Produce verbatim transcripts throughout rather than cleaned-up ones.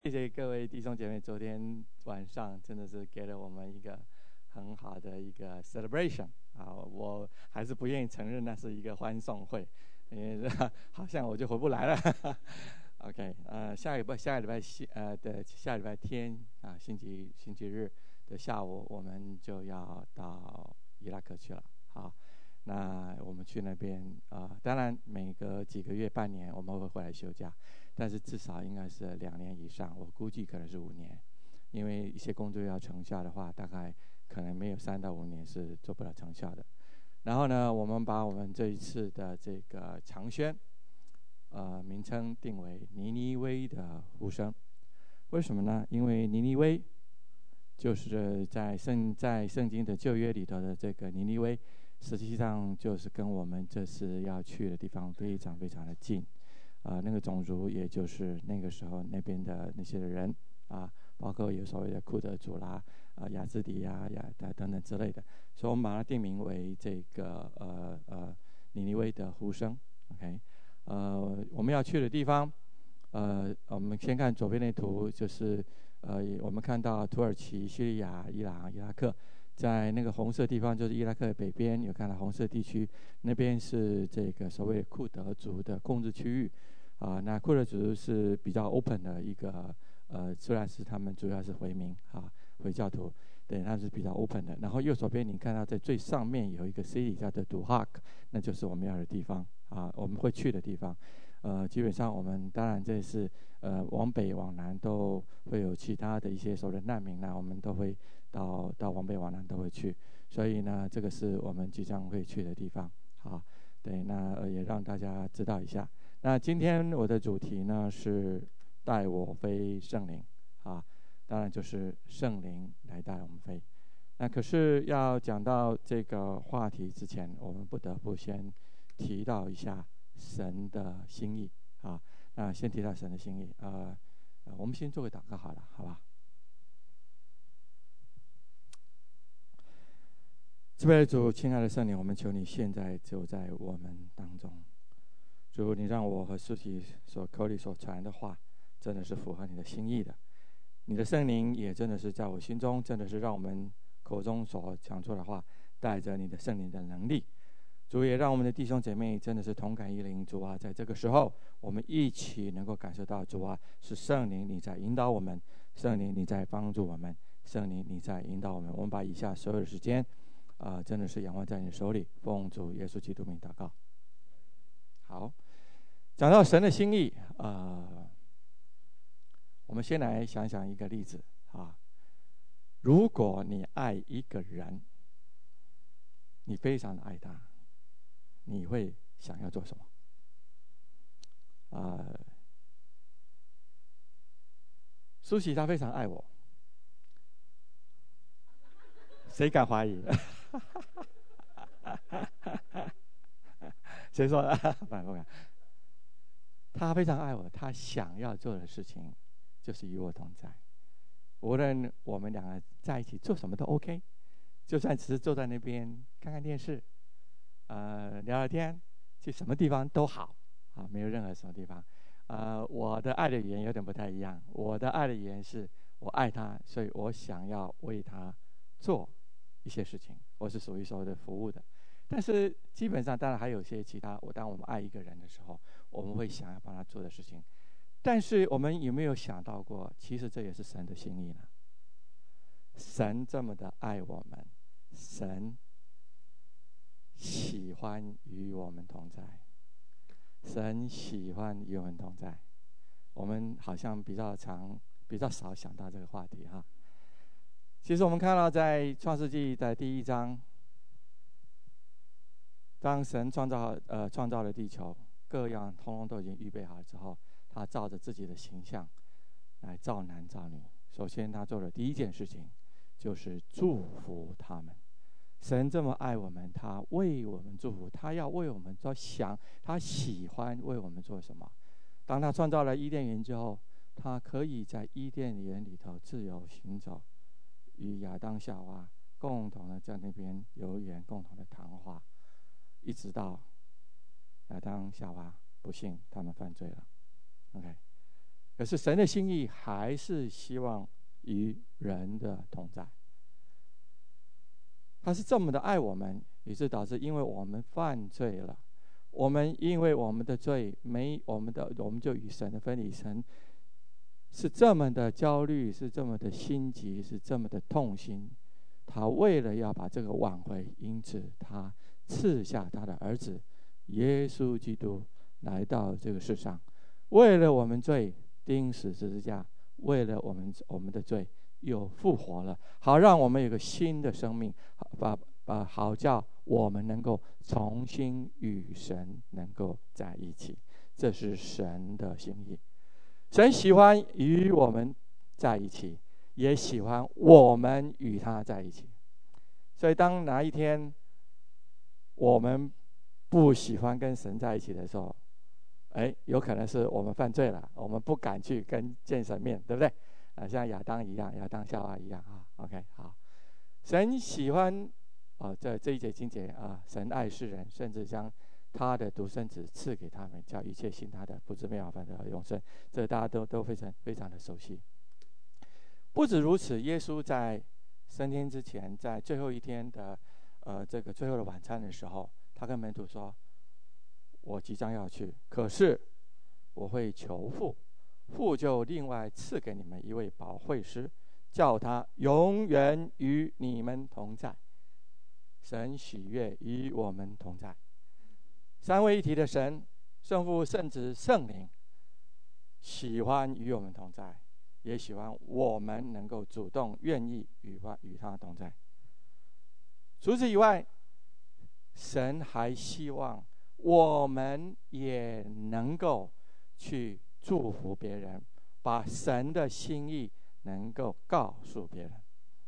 谢谢各位弟兄姐妹，昨天晚上真的是给了我们一个很好的一个 celebration 啊！我还是不愿意承认那是一个欢送会，因为好像我就回不来了。OK， 呃，下礼拜下个礼拜呃的下礼拜天啊，星期星期日的下午，我们就要到伊拉克去了。好，那我们去那边啊、呃，当然每隔几个月、半年我们会回来休假。但是至少应该是两年以上，我估计可能是五年，因为一些工作要成效的话，大概可能没有三到五年是做不了成效的。然后呢，我们把我们这一次的这个长宣，呃，名称定为尼尼微的呼声。为什么呢？因为尼尼微就是在圣在圣经的旧约里头的这个尼尼微，实际上就是跟我们这次要去的地方非常非常的近。啊、呃，那个种族也就是那个时候那边的那些人啊，包括有所谓的库德族啦、啊雅兹迪呀、雅等等之类的，所以我们把它定名为这个呃呃尼尼微的呼声。OK， 呃，我们要去的地方，呃，我们先看左边那图，就是呃我们看到土耳其、叙利亚、伊朗、伊拉克。在那个红色地方就是伊拉克的北边，有看到红色地区，那边是这个所谓库德族的控制区域。啊，那库德族是比较 open 的一个，呃，虽然是他们主要是回民啊，回教徒，对，他是比较 open 的。然后右手边你看到在最上面有一个 city 叫做 Duhok， 那就是我们要的地方啊，我们会去的地方。呃，基本上我们当然这是呃往北往南都会有其他的一些所谓的难民呢，我们都会到到往北往南都会去，所以呢，这个是我们即将会去的地方啊。对，那、呃、也让大家知道一下。那今天我的主题呢是带我飞圣灵啊，当然就是圣灵来带我们飞。那可是要讲到这个话题之前，我们不得不先提到一下神的心意啊。那先提到神的心意啊、呃，我们先做个祷告好了，好吧？慈悲的主，亲爱的圣灵，我们求你现在就在我们当中。主，你让我和书记所口里所传的话，真的是符合你的心意的。你的圣灵也真的是在我心中，真的是让我们口中所讲出的话，带着你的圣灵的能力。主也让我们的弟兄姐妹真的是同感一灵。主啊，在这个时候，我们一起能够感受到，主啊，是圣灵你在引导我们，圣灵你在帮助我们，圣灵你在引导我们。我们把以下所有的时间，啊、呃，真的是仰望在你手里，奉主耶稣基督名祷告。好，讲到神的心意，呃，我们先来想想一个例子啊。如果你爱一个人，你非常的爱他，你会想要做什么？呃，舒淇她非常爱我，谁敢怀疑？谁说的？不敢不敢。他非常爱我，他想要做的事情就是与我同在。无论我们两个在一起做什么都 OK， 就算只是坐在那边看看电视，呃，聊聊天，去什么地方都好啊，没有任何什么地方。呃，我的爱的语言有点不太一样，我的爱的语言是我爱他，所以我想要为他做一些事情，我是属于所谓的服务的。但是基本上，当然还有一些其他，我当我们爱一个人的时候，我们会想要帮他做的事情。但是我们有没有想到过，其实这也是神的心意呢？神这么的爱我们，神喜欢与我们同在，神喜欢与我们同在。我们好像比较常、比较少想到这个话题哈。其实我们看到在创世纪的第一章，当神创造呃创造了地球，各样通通都已经预备好了之后，他照着自己的形象来造男造女。首先他做的第一件事情就是祝福他们。神这么爱我们，他为我们祝福，他要为我们做想，他喜欢为我们做什么。当他创造了伊甸园之后，他可以在伊甸园里头自由行走，与亚当夏娃共同的在那边游园，共同的谈话，一直到亚当夏娃不幸他们犯罪了。OK， 可是神的心意还是希望与人的同在。他是这么的爱我们，以致导致因为我们犯罪了，我们因为我们的罪没我们的，我们就与神的分离。神是这么的焦虑，是这么的心急，是这么的痛心。他为了要把这个挽回，因此他赐下他的儿子耶稣基督来到这个世上，为了我们罪钉死十字架，为了我们我们的罪又复活了，好让我们有个新的生命，把把好叫我们能够重新与神能够在一起。这是神的心意。神喜欢与我们在一起，也喜欢我们与他在一起。所以当哪一天我们不喜欢跟神在一起的时候，哎，有可能是我们犯罪了，我们不敢去跟见神面，对不对？啊，像亚当一样，亚当夏娃一样啊。OK， 好。神喜欢啊，这这一节经节啊，神爱世人，甚至将他的独生子赐给他们，叫一切信他的不至灭亡，反得永生。这大家都都非常非常的熟悉。不止如此，耶稣在升天之前，在最后一天的呃这个最后的晚餐的时候，他跟门徒说：“我即将要去，可是我会求父，父就另外赐给你们一位保惠师，叫他永远与你们同在。”神喜悦与我们同在。三位一体的神，圣父、圣子、圣灵，喜欢与我们同在，也喜欢我们能够主动愿意与他与他同在。除此以外，神还希望我们也能够去祝福别人，把神的心意能够告诉别人。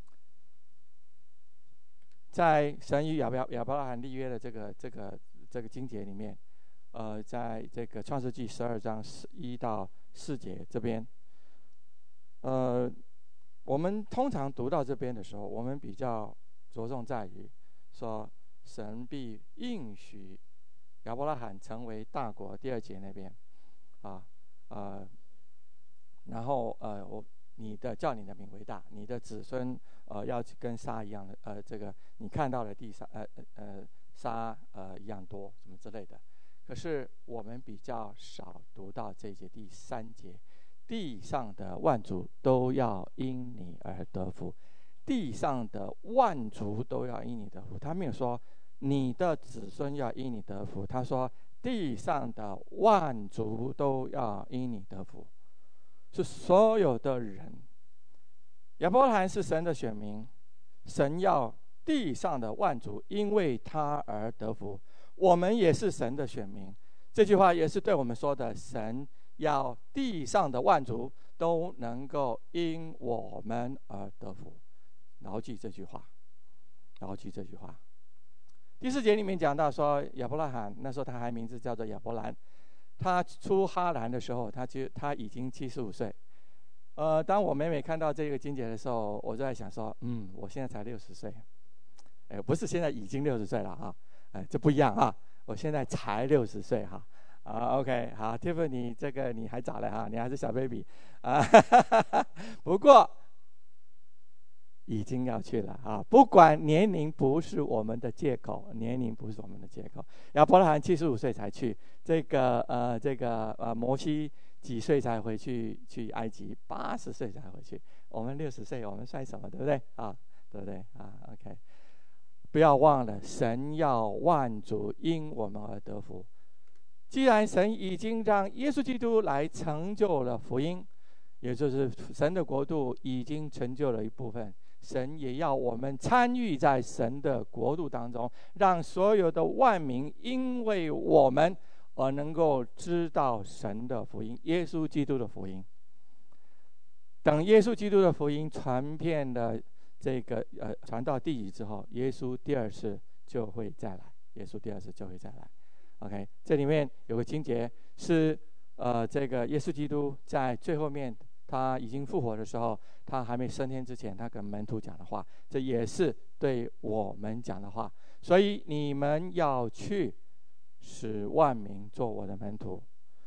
在神与亚伯亚伯拉罕立约的这个这个这个经节里面，呃，在这个创世纪十二章一到四节这边，呃，我们通常读到这边的时候，我们比较着重在于说，神必应许亚伯拉罕成为大国。第二节那边，啊，呃，然后呃，我你的叫你的名为大，你的子孙呃要跟沙一样的，呃，这个你看到的地上呃呃沙呃一样多，什么之类的。可是我们比较少读到这一节第三节，地上的万族都要因你而得福。地上的万族都要因你得福，他没有说你的子孙要因你得福，他说地上的万族都要因你得福，是所有的人。亚伯拉罕是神的选民，神要地上的万族因为他而得福。我们也是神的选民，这句话也是对我们说的，神要地上的万族都能够因我们而得福。牢记这句话，牢记这句话。第四节里面讲到说，亚伯拉罕那时候他还名字叫做亚伯兰，他出哈兰的时候，他就他已经七十五岁。呃，当我每每看到这个经节的时候，我就在想说，嗯，我现在才六十岁，哎，不是现在已经六十岁了啊，哎，这不一样啊，我现在才六十岁哈。啊 ，OK， 好 ，Tiffany， 这个你还早了哈，你还是小 baby 啊，不过已经要去了啊！不管年龄不是我们的借口，年龄不是我们的借口。亚伯拉罕七十五岁才去，这个呃，这个呃，摩西几岁才回去去埃及？八十岁才回去。我们六十岁，我们算什么？对不对啊？对不对啊 ？OK， 不要忘了，神要万族因我们而得福。既然神已经让耶稣基督来成就了福音，也就是神的国度已经成就了一部分。神也要我们参与在神的国度当中，让所有的万民因为我们而能够知道神的福音，耶稣基督的福音。等耶稣基督的福音传遍了这个呃传到地极之后，耶稣第二次就会再来，耶稣第二次就会再来。OK， 这里面有个情节是呃这个耶稣基督在最后面他已经复活的时候，他还没升天之前，他跟门徒讲的话，这也是对我们讲的话。所以你们要去，使万民做我的门徒。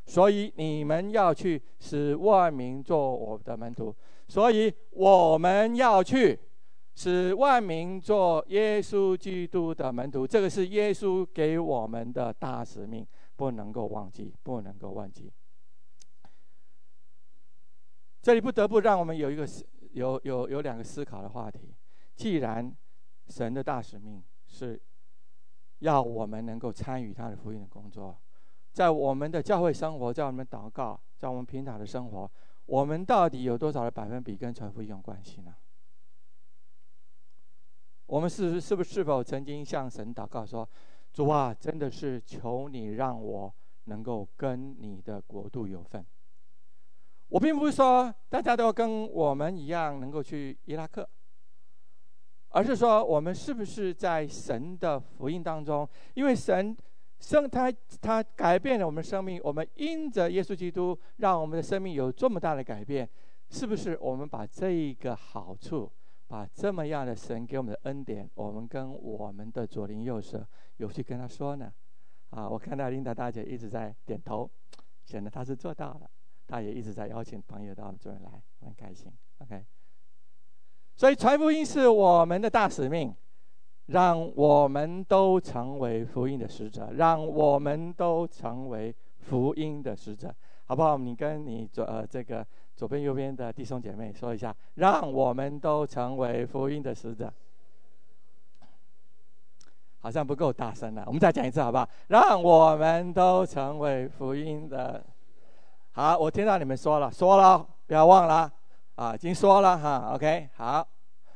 所以你们要去，使万民做我的门徒。所以我们要去，使万民做耶稣基督的门徒。这个是耶稣给我们的大使命，不能够忘记，不能够忘记。这里不得不让我们有一个有有有两个思考的话题。既然神的大使命是要我们能够参与他的福音的工作，在我们的教会生活，在我们祷告，在我们平常的生活，我们到底有多少的百分比跟传福音有关系呢？我们是是不是否曾经向神祷告说：主啊，真的是求你让我能够跟你的国度有份。我并不是说大家都跟我们一样能够去伊拉克，而是说我们是不是在神的福音当中，因为神生他他改变了我们生命，我们因着耶稣基督让我们的生命有这么大的改变，是不是我们把这一个好处，把这么样的神给我们的恩典，我们跟我们的左邻右舍有去跟他说呢？啊，我看到琳达大姐一直在点头，显得她是做到了。她也一直在邀请朋友到我们这边来，很开心。OK， 所以传福音是我们的大使命，让我们都成为福音的使者，让我们都成为福音的使者，好不好？你跟你左呃这个左边右边的弟兄姐妹说一下，让我们都成为福音的使者。好像不够大声了，我们再讲一次好不好？让我们都成为福音的。好，我听到你们说了，说了，不要忘了啊，已经说了哈。OK， 好。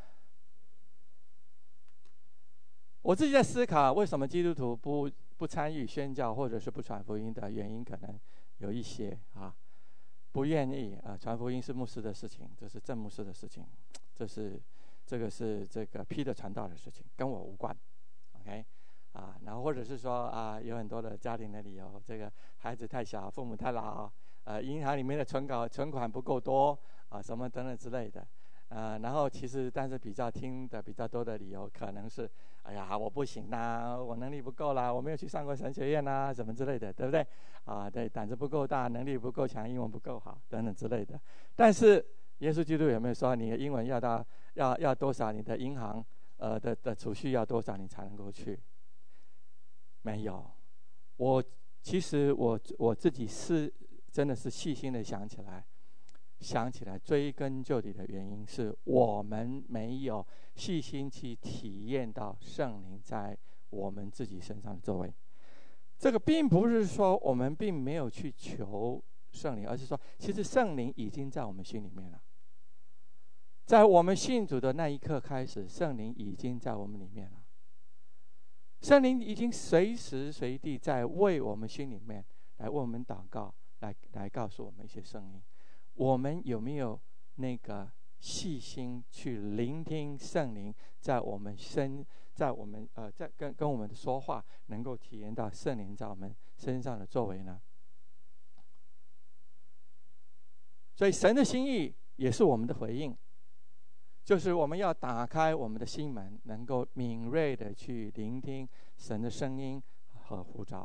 我自己在思考，为什么基督徒不不参与宣教或者是不传福音的原因，可能有一些啊，不愿意啊，传福音是牧师的事情，这是郑牧师的事情，这是这个是这个批的传道的事情，跟我无关。OK， 啊，然后或者是说啊，有很多的家庭的理由，这个孩子太小，父母太老。呃，银行里面的存款存款不够多啊，什么等等之类的，呃，然后其实但是比较听的比较多的理由，可能是，哎呀，我不行啦，我能力不够啦，我没有去上过神学院啦，什么之类的，对不对？啊，对，胆子不够大，能力不够强，英文不够好，等等之类的。但是耶稣基督有没有说你的英文要到要要多少，你的银行呃的的储蓄要多少，你才能够去？没有。我其实我我自己是。真的是细心的想起来，想起来追根究底的原因是我们没有细心去体验到圣灵在我们自己身上的作为。这个并不是说我们并没有去求圣灵，而是说其实圣灵已经在我们心里面了。在我们信主的那一刻开始，圣灵已经在我们里面了。圣灵已经随时随地在为我们心里面来为我们祷告。来来告诉我们一些声音，我们有没有那个细心去聆听圣灵在我们身，在我们呃在跟跟我们的说话，能够体验到圣灵在我们身上的作为呢？所以神的心意也是我们的回应，就是我们要打开我们的心门，能够敏锐的去聆听神的声音和呼召。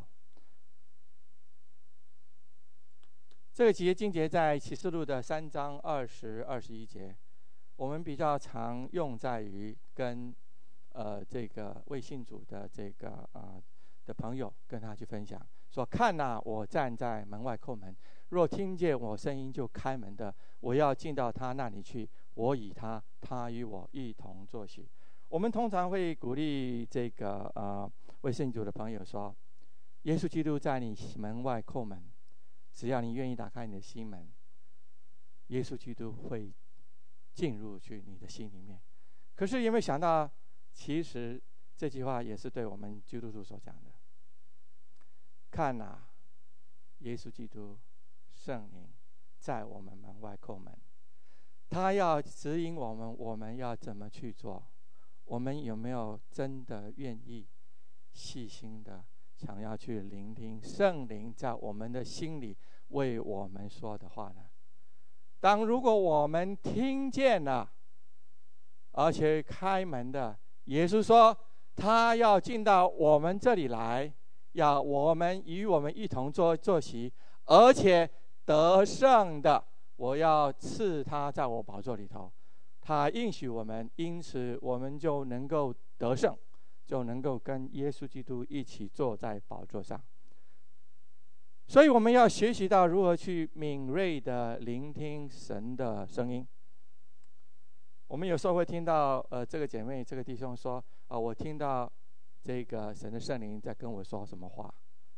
这个节经节在启示录的三章二十、二十一节，我们比较常用在于跟呃这个未信主的这个呃的朋友跟他去分享，说：看哪，我站在门外叩门，若听见我声音就开门的，我要进到他那里去，我与他，他与我一同坐席。我们通常会鼓励这个呃未信主的朋友说：耶稣基督在你门外叩门。只要你愿意打开你的心门，耶稣基督会进入去你的心里面。可是有没有想到，其实这句话也是对我们基督徒所讲的。看啊，耶稣基督圣灵在我们门外叩门，他要指引我们，我们要怎么去做？我们有没有真的愿意细心的想要去聆听圣灵在我们的心里为我们说的话呢？当如果我们听见了，而且开门的，耶稣说他要进到我们这里来，要我们与我们一同坐坐席， 而且得胜的，我要赐他在我宝座里头。他应许我们，因此我们就能够得胜，就能够跟耶稣基督一起坐在宝座上。所以我们要学习到如何去敏锐的聆听神的声音。我们有时候会听到呃这个姐妹这个弟兄说啊、呃，我听到这个神的圣灵在跟我说什么话。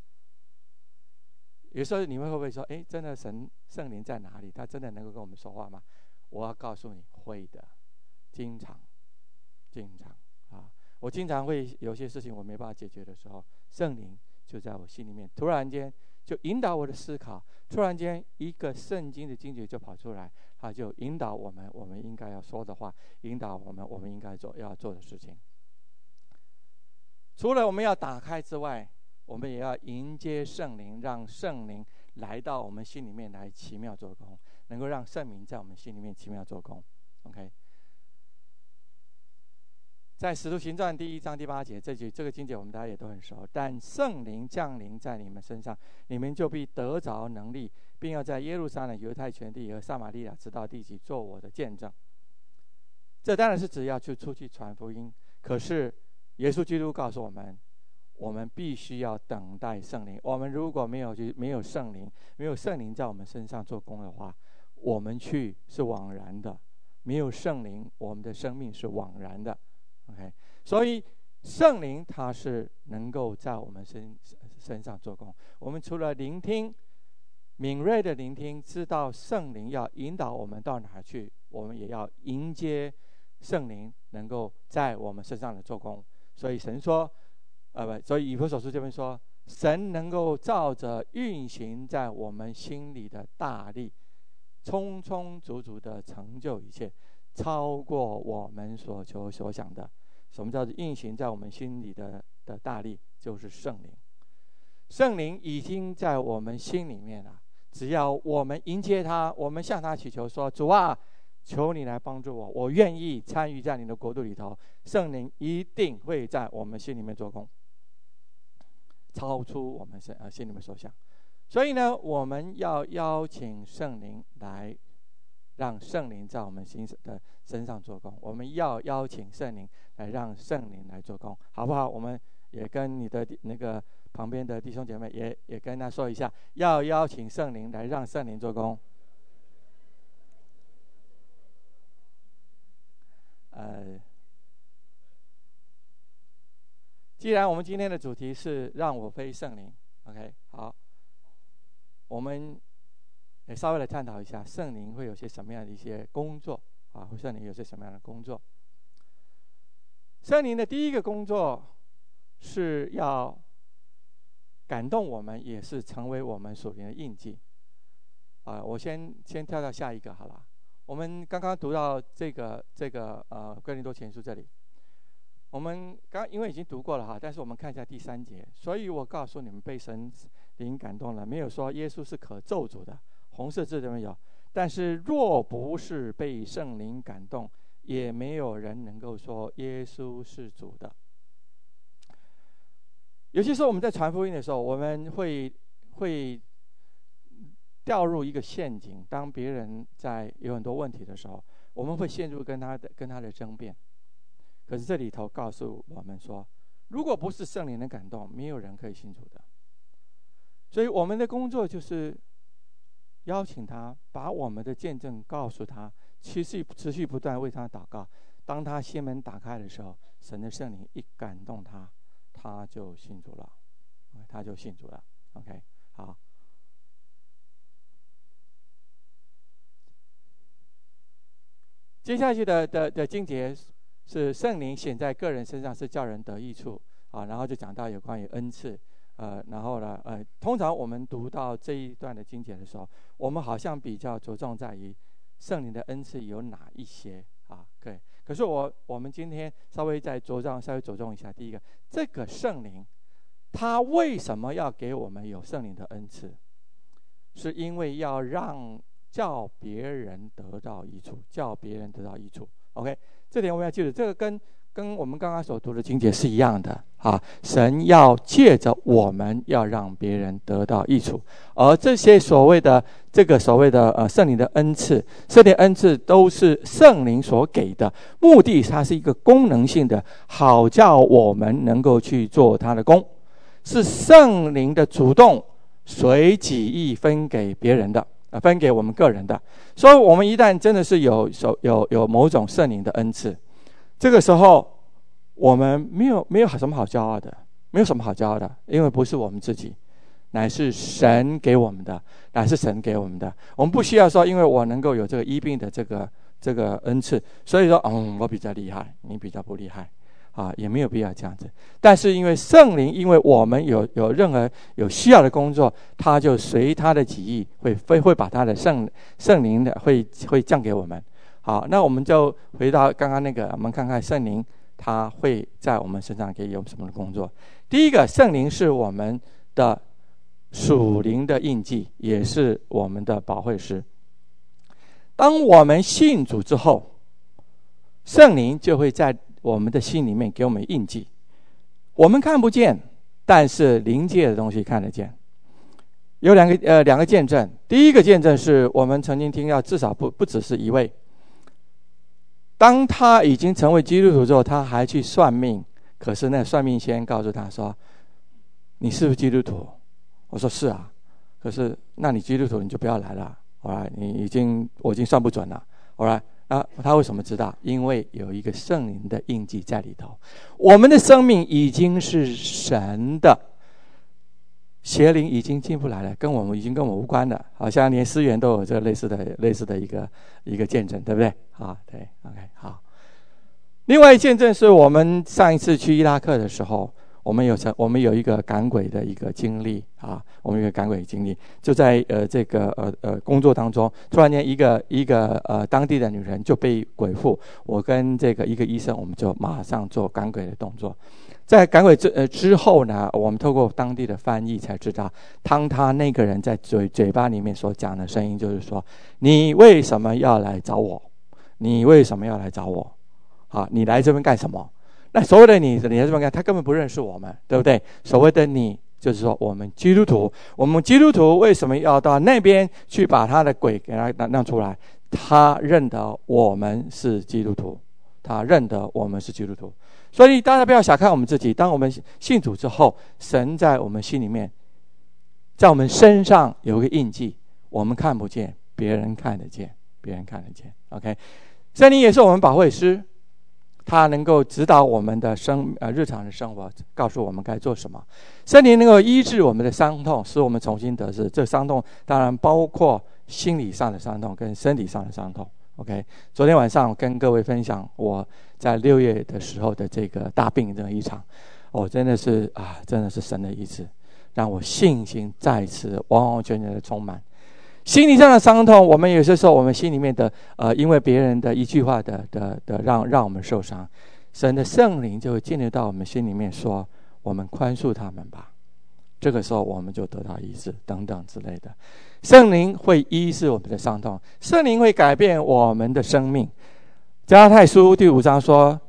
有时候你们会不会说，哎，真的神圣灵在哪里？他真的能够跟我们说话吗？我要告诉你，会的，经常，经常啊！我经常会有些事情我没办法解决的时候，圣灵就在我心里面，突然间就引导我的思考，突然间一个圣经的经节就跑出来，他就引导我们，我们应该要说的话，引导我们，我们应该做要做的事情。除了我们要打开之外，我们也要迎接圣灵，让圣灵来到我们心里面来奇妙做工，能够让圣灵在我们心里面奇妙做工。OK， 在使徒行传第一章第八节，这句这个经节我们大家也都很熟。但圣灵降临在你们身上，你们就必得着能力，并要在耶路撒冷、犹太全地和撒玛利亚直到地极做我的见证。这当然是指要去出去传福音，可是耶稣基督告诉我们，我们必须要等待圣灵。我们如果没有去没有圣灵，没有圣灵在我们身上做工的话，我们去是枉然的。没有圣灵，我们的生命是枉然的。OK， 所以圣灵它是能够在我们身身上做工。我们除了聆听，敏锐的聆听，知道圣灵要引导我们到哪去，我们也要迎接圣灵能够在我们身上的做工。所以神说，呃不，所以以弗所书这边说，神能够照着运行在我们心里的大力，充充足足的成就一切，超过我们所求所想的。什么叫做运行在我们心里的的大力？就是圣灵。圣灵已经在我们心里面了，只要我们迎接他，我们向他祈求说：主啊，求你来帮助我，我愿意参与在你的国度里头。圣灵一定会在我们心里面做工，超出我们呃心里面所想。所以呢，我们要邀请圣灵来，让圣灵在我们心的身上做工。我们要邀请圣灵来，让圣灵来做工，好不好？我们也跟你的那个旁边的弟兄姐妹也也跟他说一下，要邀请圣灵来，让圣灵做工。呃，既然我们今天的主题是让我非圣灵 ，OK， 好，我们也稍微来探讨一下圣灵会有些什么样的一些工作啊？圣灵有些什么样的工作？圣灵的第一个工作是要感动我们，也是成为我们属灵的印记。啊，我先先跳到下一个好了。我们刚刚读到这个这个呃哥林多前书这里，我们刚因为已经读过了哈，但是我们看一下第三节。所以我告诉你们，被神灵感动了，没有说耶稣是可咒诅的，红色字都没有。但是若不是被圣灵感动，也没有人能够说耶稣是主的。有些时候我们在传福音的时候，我们会会掉入一个陷阱。当别人在有很多问题的时候，我们会陷入跟他的跟他的争辩。可是这里头告诉我们说，如果不是圣灵的感动，没有人可以信主的。所以我们的工作就是邀请他，把我们的见证告诉他，持续持续不断为他祷告。当他心门打开的时候，神的圣灵一感动他，他就信主了，他就信主了。OK， 好。接下去的的的经节是圣灵显在个人身上，是叫人得益处啊。然后就讲到有关于恩赐，呃，然后呢，呃，通常我们读到这一段的经节的时候，我们好像比较着重在于圣灵的恩赐有哪一些啊？对。可是我我们今天稍微再着重稍微着重一下，第一个，这个圣灵他为什么要给我们有圣灵的恩赐？是因为要让叫别人得到益处，叫别人得到益处。OK， 这点我们要记住，这个跟跟我们刚刚所读的经节是一样的啊。神要借着我们，要让别人得到益处，而这些所谓的这个所谓的呃圣灵的恩赐，圣灵恩赐都是圣灵所给的，目的它是一个功能性的，好叫我们能够去做他的工，是圣灵的主动随己意分给别人的。呃，分给我们个人的。所以我们一旦真的是有有有某种圣灵的恩赐，这个时候我们没有没有什么好骄傲的，没有什么好骄傲的，因为不是我们自己，乃是神给我们的，乃是神给我们的。我们不需要说，因为我能够有这个医病的这个这个恩赐，所以说，嗯，我比较厉害，你比较不厉害。啊，也没有必要这样子。但是因为圣灵，因为我们有有任何有需要的工作，他就随他的旨意会会会把他的圣圣灵的会会降给我们。好，那我们就回到刚刚那个，我们看看圣灵他会在我们身上可以有什么的工作。第一个，圣灵是我们的属灵的印记，也是我们的保惠师。当我们信主之后，圣灵就会在我们的心里面给我们印记，我们看不见，但是灵界的东西看得见。有两个呃两个见证，第一个见证是我们曾经听到，至少不不只是一位，当他已经成为基督徒之后，他还去算命，可是那算命先告诉他说：“你是不是基督徒？”我说：“是啊。”可是那你基督徒你就不要来了，好吧？你已经我已经算不准了，好吧？啊，他为什么知道？因为有一个圣灵的印记在里头。我们的生命已经是神的，邪灵已经进不来了，跟我们已经跟我们无关了。好像连思源都有这个类似的类似的一个一个见证，对不对？啊，对 ，OK， 好。另外一见证是我们上一次去伊拉克的时候，我们有我们有一个赶鬼的一个经历啊，我们有一个赶鬼的经历，就在呃这个呃呃工作当中，突然间一个一个呃当地的女人就被鬼附，我跟这个一个医生，我们就马上做赶鬼的动作。在赶鬼之呃之后呢，我们透过当地的翻译才知道，当他那个人在嘴嘴巴里面所讲的声音就是说：“你为什么要来找我？你为什么要来找我？啊，你来这边干什么？”那所谓的你，你来这边干，他根本不认识我们，对不对？所谓的你，就是说我们基督徒，我们基督徒为什么要到那边去把他的鬼给他弄出来？他认得我们是基督徒，他认得我们是基督徒。所以大家不要小看我们自己，当我们信主之后，神在我们心里面，在我们身上有一个印记，我们看不见，别人看得见，别人看得见。OK， 圣灵也是我们保惠师。他能够指导我们的生呃日常的生活，告诉我们该做什么。圣灵能够医治我们的伤痛，使我们重新得志。这伤痛当然包括心理上的伤痛跟身体上的伤痛。OK， 昨天晚上跟各位分享我在六月的时候的这个大病这一场，我、哦、真的是啊，真的是神的医治，让我信心再次完完全全的充满。心理上的伤痛，我们有些时候我们心里面的呃，因为别人的一句话的的的让让我们受伤，神的圣灵就会进入到我们心里面说，我们宽恕他们吧。这个时候我们就得到医治等等之类的。圣灵会医治我们的伤痛，圣灵会改变我们的生命。加拉太书第五章说，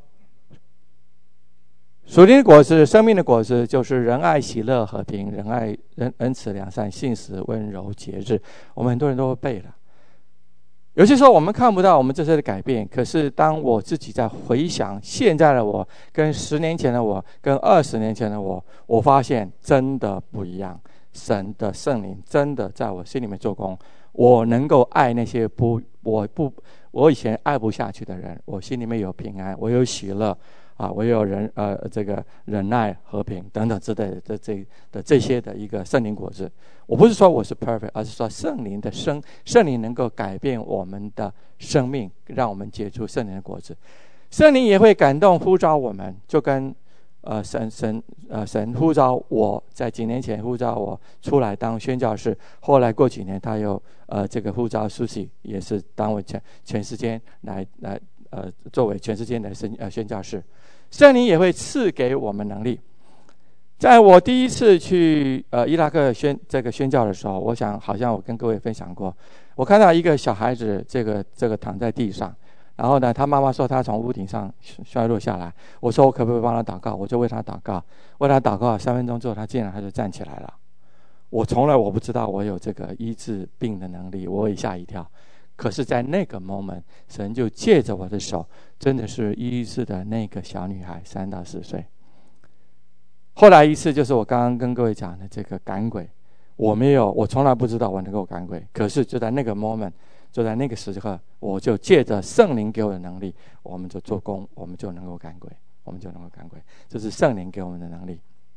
属灵的果子，生命的果子，就是仁爱、喜乐、和平、仁爱、仁恩慈、良善、信实、温柔、节制。我们很多人都会背了。有些时候我们看不到我们这些的改变，可是当我自己在回想现在的我，跟十年前的我，跟二十年前的我，我发现真的不一样。神的圣灵真的在我心里面做工，我能够爱那些不我不我以前爱不下去的人，我心里面有平安，我有喜乐。啊，我有人呃这个忍耐、和平等等之类的这的这些的一个圣灵果子。我不是说我是 perfect， 而是说圣灵的生圣灵能够改变我们的生命，让我们结出圣灵的果子。圣灵也会感动呼召我们，就跟呃神神呃神呼召我在几年前呼召我出来当宣教士，后来过几年他又呃这个呼召苏西，也是当为全全世界来来呃作为全世界的宣呃宣教士。圣灵也会赐给我们能力。在我第一次去呃伊拉克宣这个宣教的时候，我想好像我跟各位分享过，我看到一个小孩子这个这个躺在地上， 然后呢，他妈妈说他从屋顶上摔落下来，我说我可不可以帮他祷告？我就为他祷告，为他祷告三分钟之后，他竟然他就站起来了。我从来我不知道我有这个医治病的能力，我也吓一跳。可是在那个 moment， 神就借着我的手，真的是医治的那个小女孩，三到四岁。后来一次就是我刚刚跟各位讲的这个赶鬼，我没有，我从来不知道我能够赶鬼，可是就在那个 moment， 就在那个时刻，我就借着圣灵给我的能力，我们就做工，我们就能够赶鬼，我们就能够赶鬼，这是圣灵给我们的能力。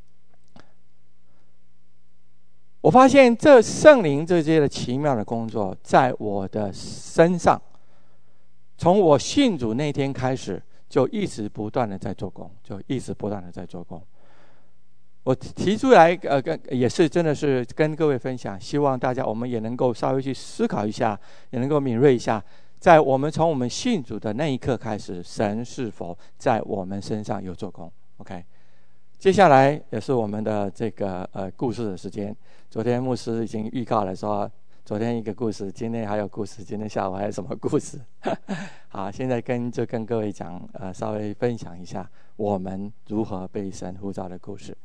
我发现这圣灵这些的奇妙的工作在我的身上，从我信主那天开始，就一直不断的在做工，就一直不断的在做工。我提出来，呃，跟也是真的是跟各位分享，希望大家我们也能够稍微去思考一下，也能够敏锐一下，在我们从我们信主的那一刻开始，神是否在我们身上有做工 ？OK。接下来也是我们的这个呃故事的时间。昨天牧师已经预告了说，昨天一个故事，今天还有故事，今天下午还有什么故事？好，现在跟就跟各位讲，呃，稍微分享一下我们如何被神呼召的故事。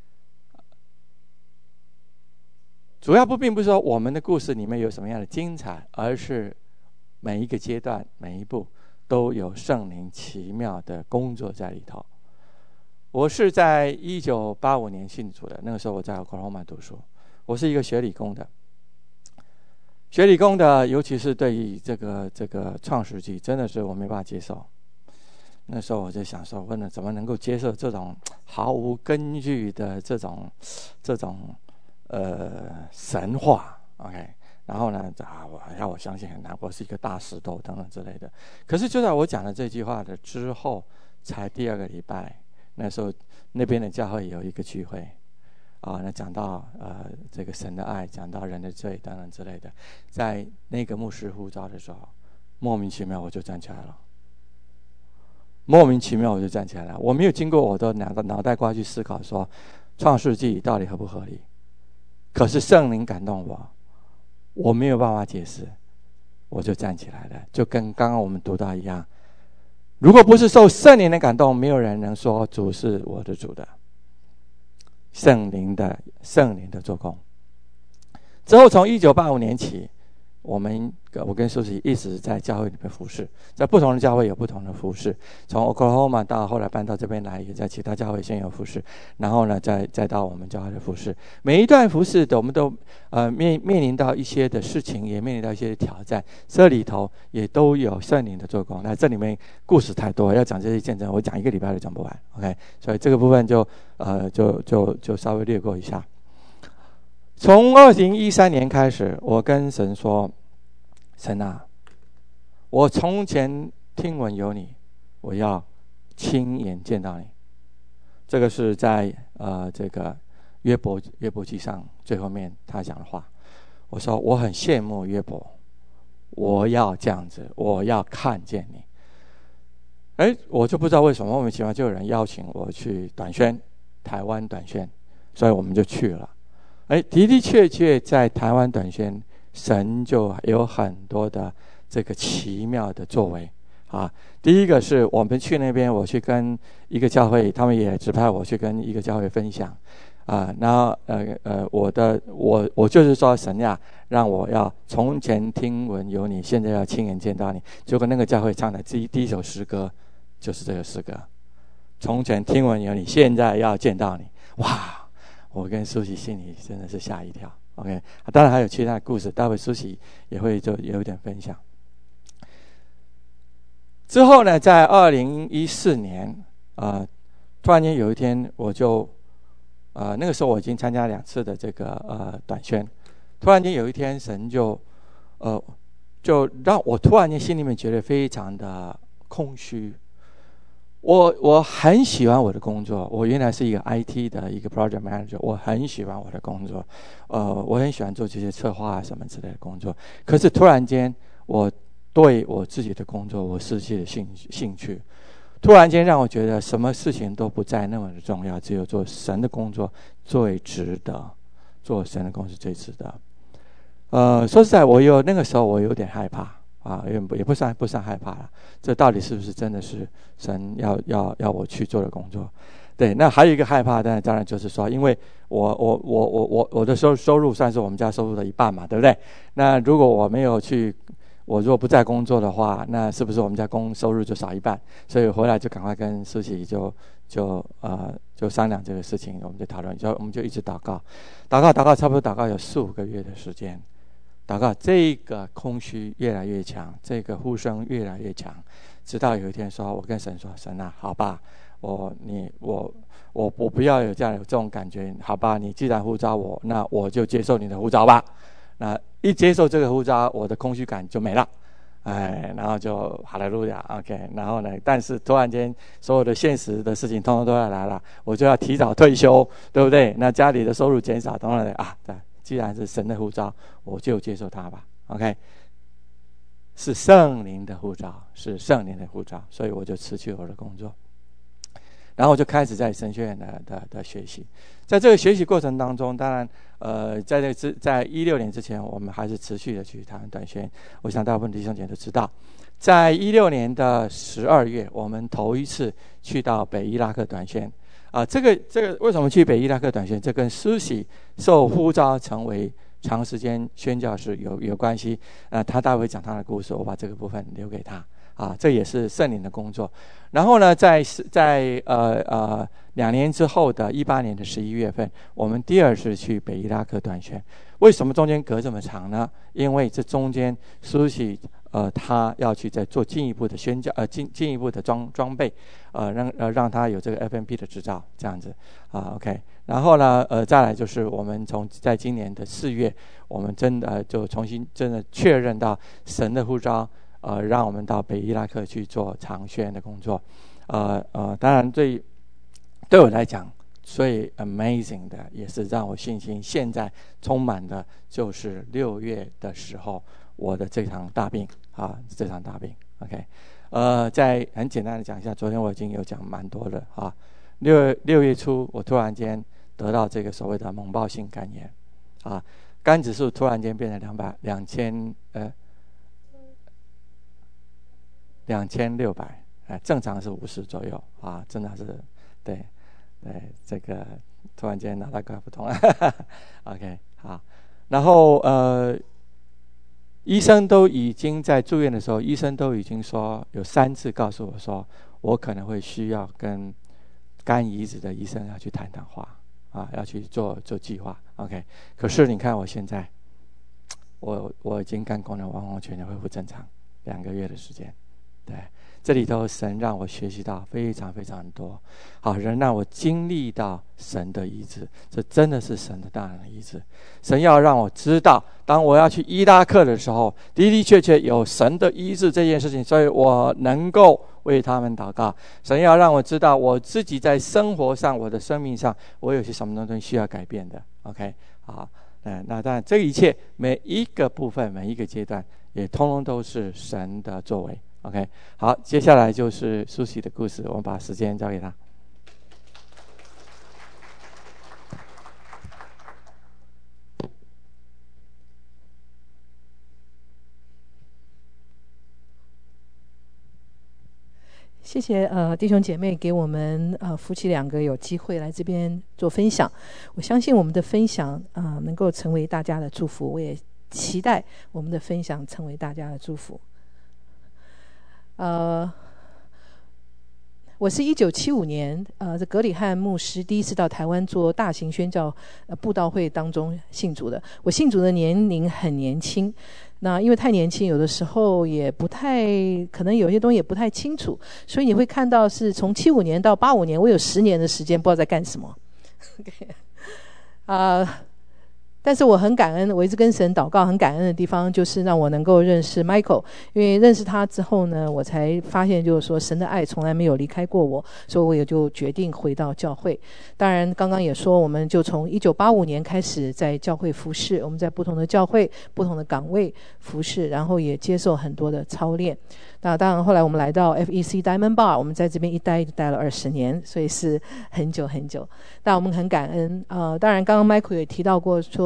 主要不并不是说我们的故事里面有什么样的精彩，而是每一个阶段、每一步都有圣灵奇妙的工作在里头。我是在一九八五年信主的，那个时候我在俄克拉荷马读书。我是一个学理工的，学理工的，尤其是对于这个这个创世纪，真的是我没办法接受。那时候我就想说，问了怎么能够接受这种毫无根据的这种这种呃神话 ？OK， 然后呢，啊，我要我相信很难，我是一个大石头等等之类的。可是就在我讲了这句话的之后，才第二个礼拜。那时候那边的教会有一个聚会啊，那讲到呃这个神的爱，讲到人的罪等等之类的，在那个牧师呼召的时候，莫名其妙我就站起来了，莫名其妙我就站起来了。我没有经过我的脑脑袋瓜去思考说创世纪到底合不合理，可是圣灵感动我，我没有办法解释，我就站起来了，就跟刚刚我们读到一样。如果不是受圣灵的感动，没有人能说主是我的主的。圣灵的圣灵的做工之后，从一九八五年起，我们我跟苏西一直在教会里面服侍，在不同的教会有不同的服侍。从 Oklahoma 到后来搬到这边来，也在其他教会先有服侍，然后呢，再再到我们教会的服侍。每一段服侍的，我们都呃面面临到一些的事情，也面临到一些挑战。这里头也都有圣灵的做工。那这里面故事太多，要讲这些见证，我讲一个礼拜都讲不完。OK， 所以这个部分就呃就就就稍微略过一下。从二零一三年开始，我跟神说：“神啊，我从前听闻有你，我要亲眼见到你。”这个是在呃这个约伯约伯记上最后面他讲的话。我说我很羡慕约伯，我要这样子，我要看见你。哎，我就不知道为什么莫名其妙就有人邀请我去短宣，台湾短宣，所以我们就去了。哎，的的确确在台湾短宣，神就有很多的这个奇妙的作为啊。第一个是我们去那边，我去跟一个教会，他们也指派我去跟一个教会分享啊。然后呃呃，我的我我就是说神呀，让我要从前听闻有你，现在要亲眼见到你。结果那个教会唱的第一第一首诗歌就是这个诗歌，从前听闻有你，现在要见到你。哇！我跟舒淇心里真的是吓一跳 ，OK， 当然还有其他的故事，待会舒淇也会就有一点分享。之后呢，在二零一四年，呃，突然间有一天，我就，呃，那个时候我已经参加两次的这个呃短宣，突然间有一天，神就，呃，就让我突然间心里面觉得非常的空虚。我我很喜欢我的工作，我原来是一个 I T 的一个 project manager， 我很喜欢我的工作，呃，我很喜欢做这些策划啊什么之类的工作。可是突然间，我对我自己的工作我失去了兴兴趣，突然间让我觉得什么事情都不再那么的重要，只有做神的工作最值得，做神的工作最值得。呃，说实在，我有那个时候我有点害怕啊，也不也不算不算害怕了。这到底是不是真的是神要要要我去做的工作？对，那还有一个害怕，当然当然就是说，因为我我我我我我的收收入算是我们家收入的一半嘛，对不对？那如果我没有去，我如果不在工作的话，那是不是我们家工收入就少一半？所以回来就赶快跟舒淇就就呃就商量这个事情，我们就讨论，就我们就一直祷告，祷告祷告，差不多祷告有四五个月的时间。祷告，这个空虚越来越强，这个呼声越来越强，直到有一天说，我跟神说：“神啊，好吧，我你我我我不要有这样有这种感觉，好吧？你既然呼召我，那我就接受你的呼召吧。那一接受这个呼召，我的空虚感就没了，哎，然后就哈利路亚 ，OK。然后呢，但是突然间所有的现实的事情通通都要来了，我就要提早退休，对不对？那家里的收入减少，当然啊，对。”既然是神的呼召，我就接受它吧 ，OK。是圣灵的呼召，是圣灵的呼召，所以我就辞去我的工作，然后我就开始在神学院的的的学习。在这个学习过程当中，当然，呃，在这之在一六年之前，我们还是持续的去台湾短宣。我想大部分弟兄姐妹都知道，在一六年的十二月，我们头一次去到北伊拉克短宣。啊，这个这个为什么去北伊拉克短宣？这跟施洗受呼召成为长时间宣教士有有关系。呃，他待会讲他的故事，我把这个部分留给他。啊，这也是圣灵的工作。然后呢，在在呃呃两年之后的一八年的十一月份，我们第二次去北伊拉克短宣。为什么中间隔这么长呢？因为这中间施洗。呃，他要去再做进一步的宣教，呃，进进一步的装装备，呃，让呃让他有这个 F M P 的执照，这样子啊 ，OK。然后呢，呃，再来就是我们从在今年的四月，我们真的、呃、就重新真的确认到神的呼召，呃，让我们到北伊拉克去做长宣的工作，呃呃，当然对对我来讲最 amazing 的，也是让我信心现在充满的，就是六月的时候。我的这场大病啊，这场大病 ，OK， 呃，再很简单的讲一下，昨天我已经有讲蛮多了啊。六六月初，我突然间得到这个所谓的猛暴性肝炎，啊，肝指数突然间变成两百两千呃两千六百，哎，正常是五十左右啊，真的是对对，这个突然间脑袋搞不通，OK， 好，然后呃。医生都已经在住院的时候，医生都已经说有三次告诉我说，我可能会需要跟肝移植的医生要去谈谈话啊，要去做做计划。OK， 可是你看我现在，我我已经肝功能完完全全恢复正常，两个月的时间，对。这里头神让我学习到非常非常多，好，人让我经历到神的医治，这真的是神的大能的医治。神要让我知道，当我要去伊拉克的时候，的的确确有神的医治这件事情，所以我能够为他们祷告。神要让我知道，我自己在生活上、我的生命上，我有些什么东西需要改变的。OK， 好，嗯，那当然，这一切每一个部分、每一个阶段，也通通都是神的作为。OK， 好，接下来就是舒淇的故事，我们把时间交给他。 谢谢呃弟兄姐妹给我们呃夫妻两个有机会来这边做分享。我相信我们的分享啊、呃、能够成为大家的祝福，我也期待我们的分享成为大家的祝福。呃，我是一九七五年，呃，这格里汉牧师第一次到台湾做大型宣教呃布道会当中信主的。我信主的年龄很年轻，那因为太年轻，有的时候也不太可能有些东西也不太清楚，所以你会看到是从七五年到八五年，我有十年的时间不知道在干什么。啊、呃。但是我很感恩，我一直跟神祷告，很感恩的地方就是让我能够认识 Michael， 因为认识他之后呢，我才发现就是说神的爱从来没有离开过我，所以我也就决定回到教会。当然刚刚也说，我们就从一九八五年开始在教会服事，我们在不同的教会、不同的岗位服事，然后也接受很多的操练。那当然后来我们来到 F E C Diamond Bar， 我们在这边一待就待了二十年，所以是很久很久。但我们很感恩。呃，当然刚刚 Michael 也提到过说，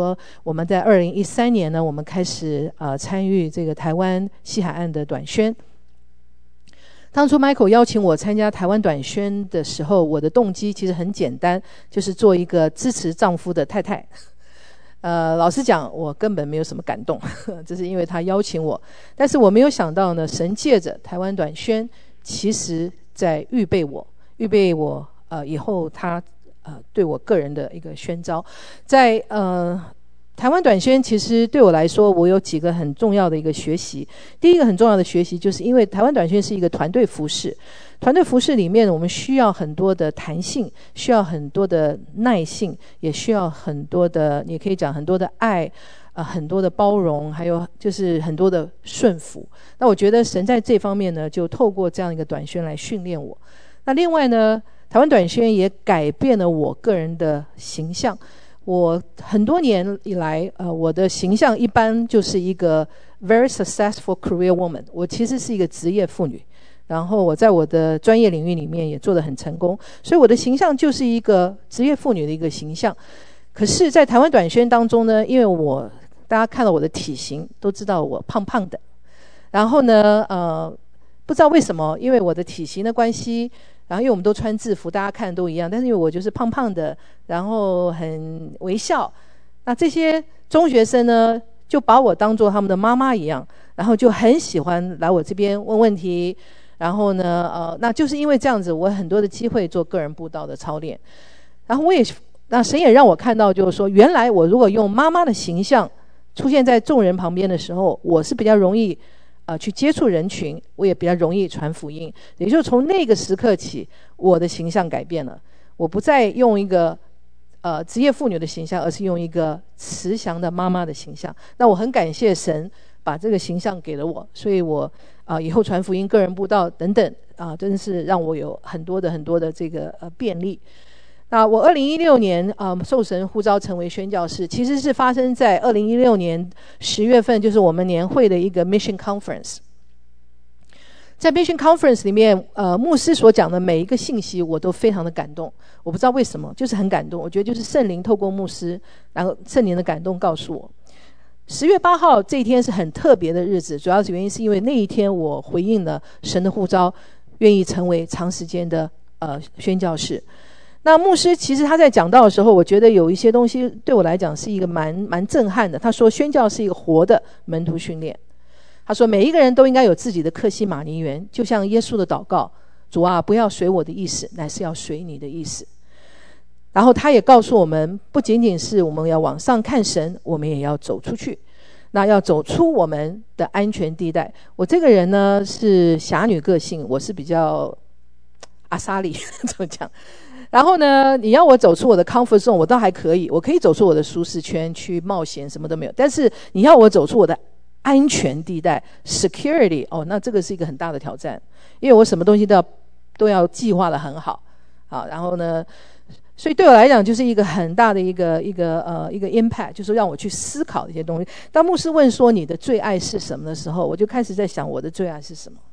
说我们在二零一三年呢，我们开始呃参与这个台湾西海岸的短宣。当初 Michael 邀请我参加台湾短宣的时候，我的动机其实很简单，就是做一个支持丈夫的太太。呃，老实讲，我根本没有什么感动，这是因为他邀请我。但是我没有想到呢，神借着台湾短宣，其实在预备我，预备我呃以后他呃对我个人的一个宣召。在呃台湾短宣，其实对我来说，我有几个很重要的一个学习。第一个很重要的学习，就是因为台湾短宣是一个团队服事，团队服事里面，我们需要很多的弹性，需要很多的耐性，也需要很多的，你可以讲很多的爱，呃，很多的包容，还有就是很多的顺服。那我觉得神在这方面呢，就透过这样一个短宣来训练我。那另外呢，台湾短宣也改变了我个人的形象。我很多年以来，呃，我的形象一般就是一个 very successful career woman。我其实是一个职业妇女，然后我在我的专业领域里面也做得很成功，所以我的形象就是一个职业妇女的一个形象。可是，在台湾短宣当中呢，因为我大家看到我的体型都知道我胖胖的，然后呢，呃，不知道为什么，因为我的体型的关系。然后因为我们都穿制服，大家看都一样，但是因为我就是胖胖的，然后很微笑，那这些中学生呢，就把我当作他们的妈妈一样，然后就很喜欢来我这边问问题，然后呢，呃，那就是因为这样子，我很多的机会做个人布道的操练，然后我也，那神也让我看到，就是说，原来我如果用妈妈的形象出现在众人旁边的时候，我是比较容易。呃，去接触人群，我也比较容易传福音。也就是从那个时刻起，我的形象改变了。我不再用一个呃职业妇女的形象，而是用一个慈祥的妈妈的形象。那我很感谢神把这个形象给了我，所以我啊、呃、以后传福音、个人布道等等啊、呃，真是让我有很多的很多的这个呃便利。那我二零一六年啊、呃、受神呼召成为宣教士，其实是发生在二零一六年十月份，就是我们年会的一个 Mission Conference。在 Mission Conference 里面，呃，牧师所讲的每一个信息，我都非常的感动。我不知道为什么，就是很感动。我觉得就是圣灵透过牧师，然后圣灵的感动告诉我，十月八号这一天是很特别的日子，主要是原因是因为那一天我回应了神的呼召，愿意成为长时间的呃宣教士。那牧师其实他在讲道的时候，我觉得有一些东西对我来讲是一个蛮蛮震撼的。他说宣教是一个活的门徒训练。他说每一个人都应该有自己的客西马尼园，就像耶稣的祷告，主啊，不要随我的意思，乃是要随你的意思。然后他也告诉我们，不仅仅是我们要往上看神，我们也要走出去，那要走出我们的安全地带。我这个人呢是侠女个性，我是比较阿莎莉怎么讲，然后呢，你要我走出我的 comfort zone， 我倒还可以，我可以走出我的舒适圈去冒险，什么都没有。但是你要我走出我的安全地带 security， 哦，那这个是一个很大的挑战，因为我什么东西都要都要计划得很好，好，然后呢，所以对我来讲就是一个很大的一个一个呃一个 impact， 就是让我去思考一些东西。当牧师问说你的最爱是什么的时候，我就开始在想我的最爱是什么。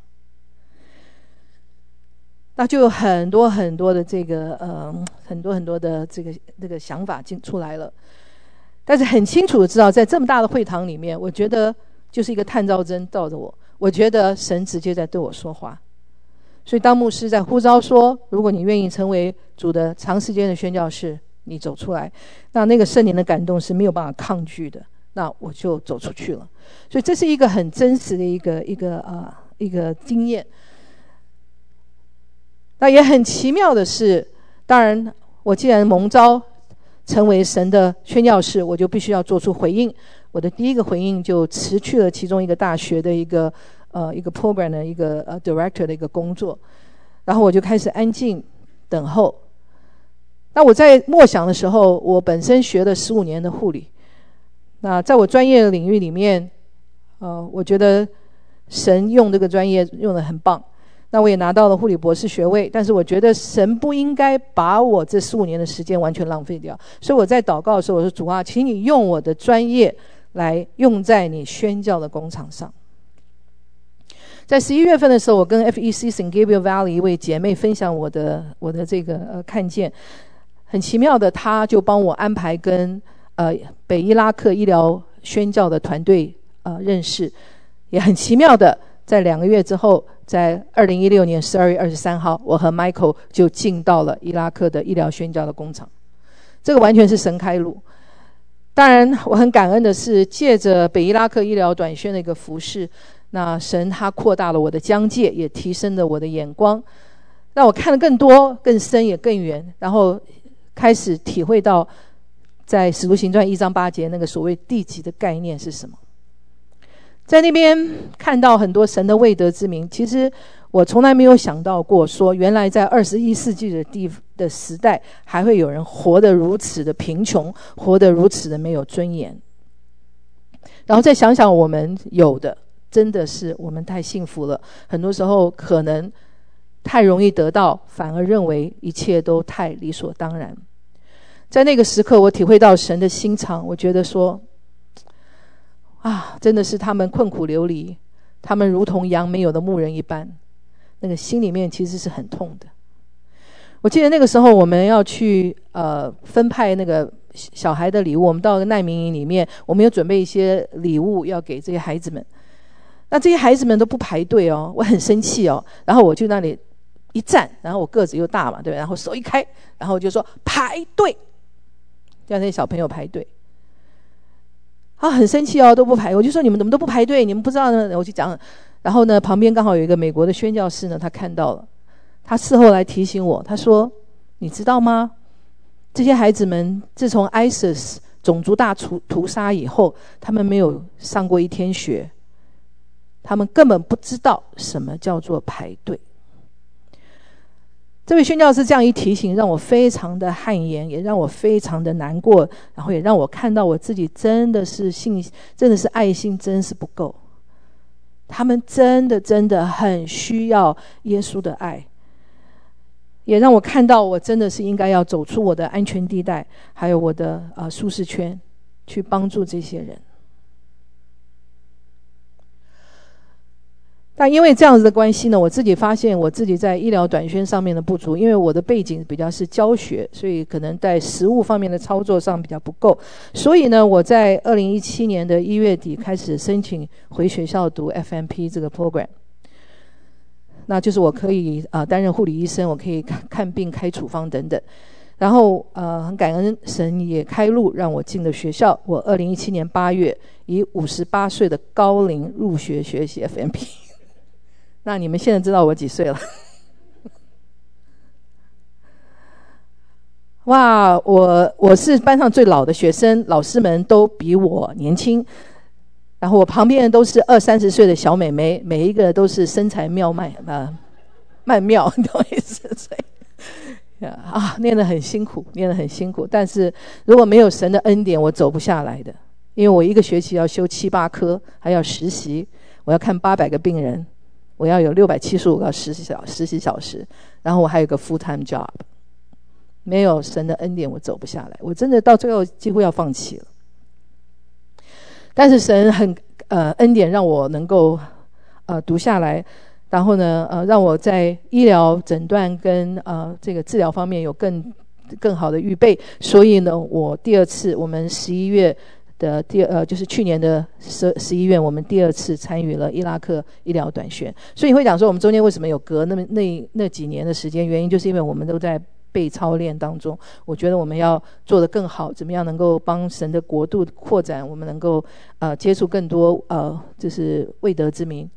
那就有很多很多的这个呃很多很多的这个这个想法进出来了，但是很清楚的知道，在这么大的会堂里面，我觉得就是一个探照灯照着我，我觉得神直接在对我说话。所以当牧师在呼召说，如果你愿意成为主的长时间的宣教士，你走出来，那那个圣灵的感动是没有办法抗拒的，那我就走出去了。所以这是一个很真实的一个一个呃一个经验。那也很奇妙的是，当然我既然蒙召成为神的宣教士，我就必须要做出回应。我的第一个回应就辞去了其中一个大学的一个呃一个 program 的一个呃 director 的一个工作，然后我就开始安静等候。那我在默想的时候，我本身学了十五年的护理，那在我专业的领域里面，呃，我觉得神用这个专业用得很棒。那我也拿到了护理博士学位，但是我觉得神不应该把我这十五年的时间完全浪费掉，所以我在祷告的时候，我说主啊，请你用我的专业来用在你宣教的工厂上。在十一月份的时候，我跟 F E C San Gabriel Valley 一位姐妹分享我的我的这个呃看见，很奇妙的，她就帮我安排跟呃北伊拉克医疗宣教的团队呃认识，也很奇妙的，在两个月之后，在二零一六年十二月二十三号，我和 Michael 就进到了伊拉克的医疗宣教的工厂。这个完全是神开路。当然我很感恩的是，借着北伊拉克医疗短宣的一个服事，那神他扩大了我的疆界，也提升了我的眼光，让我看得更多更深也更远，然后开始体会到在使徒行传一章八节那个所谓地级的概念是什么。在那边看到很多神的未得之名，其实我从来没有想到过，说原来在二十一世纪的地的时代，还会有人活得如此的贫穷，活得如此的没有尊严。然后再想想我们有的，真的是我们太幸福了。很多时候可能太容易得到，反而认为一切都太理所当然。在那个时刻，我体会到神的心肠，我觉得说啊，真的是他们困苦流离，他们如同羊没有的牧人一般，那个心里面其实是很痛的。我记得那个时候我们要去呃分派那个小孩的礼物，我们到难民营里面，我们有准备一些礼物要给这些孩子们。那这些孩子们都不排队哦，我很生气哦。然后我就那里一站，然后我个子又大嘛，对吧？然后手一开，然后我就说排队，叫那些小朋友排队。啊，很生气哦，都不排。我就说你们怎么都不排队？你们不知道呢？我就讲，然后呢，旁边刚好有一个美国的宣教士呢，他看到了，他事后来提醒我，他说：“你知道吗？这些孩子们自从 I S I S 种族大屠屠杀以后，他们没有上过一天学，他们根本不知道什么叫做排队。”这位宣教师这样一提醒，让我非常的汗颜，也让我非常的难过，然后也让我看到我自己真的是信，真的是爱心真是不够。他们真的真的很需要耶稣的爱，也让我看到我真的是应该要走出我的安全地带，还有我的呃舒适圈，去帮助这些人。但因为这样子的关系呢，我自己发现我自己在医疗短宣上面的不足，因为我的背景比较是教学，所以可能在实务方面的操作上比较不够。所以呢，我在二零一七年的一月底开始申请回学校读 F M P 这个 program， 那就是我可以呃担任护理医生，我可以看看病、开处方等等。然后呃，很感恩神也开路让我进了学校。我二零一七年八月以五十八岁的高龄入学学习 F M P。那你们现在知道我几岁了？哇，我我是班上最老的学生，老师们都比我年轻，然后我旁边都是二三十岁的小美眉，每一个都是身材妙曼啊，曼妙，你懂我意思？所以啊，念得很辛苦，念得很辛苦。但是如果没有神的恩典，我走不下来的，因为我一个学期要修七八科，还要实习，我要看八百个病人。我要有六百七十五个实习小实习小时，然后我还有个 full time job。没有神的恩典，我走不下来，我真的到最后几乎要放弃了。但是神很呃恩典，让我能够呃读下来，然后呢呃让我在医疗诊断跟呃这个治疗方面有更更好的预备。所以呢，我第二次我们十一月。的第呃，就是去年的十十一月，我们第二次参与了伊拉克医疗短宣。所以你会讲说，我们中间为什么有隔那么那那几年的时间？原因就是因为我们都在被操练当中。我觉得我们要做得更好，怎么样能够帮神的国度扩展？我们能够呃接触更多呃，就是未得之民。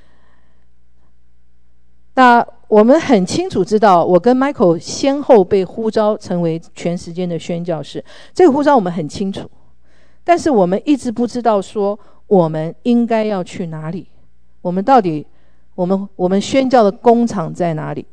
那我们很清楚知道，我跟 Michael 先后被呼召成为全时间的宣教士，这个呼召我们很清楚。但是我们一直不知道说我们应该要去哪里，我们到底我们我们宣教的工厂在哪里？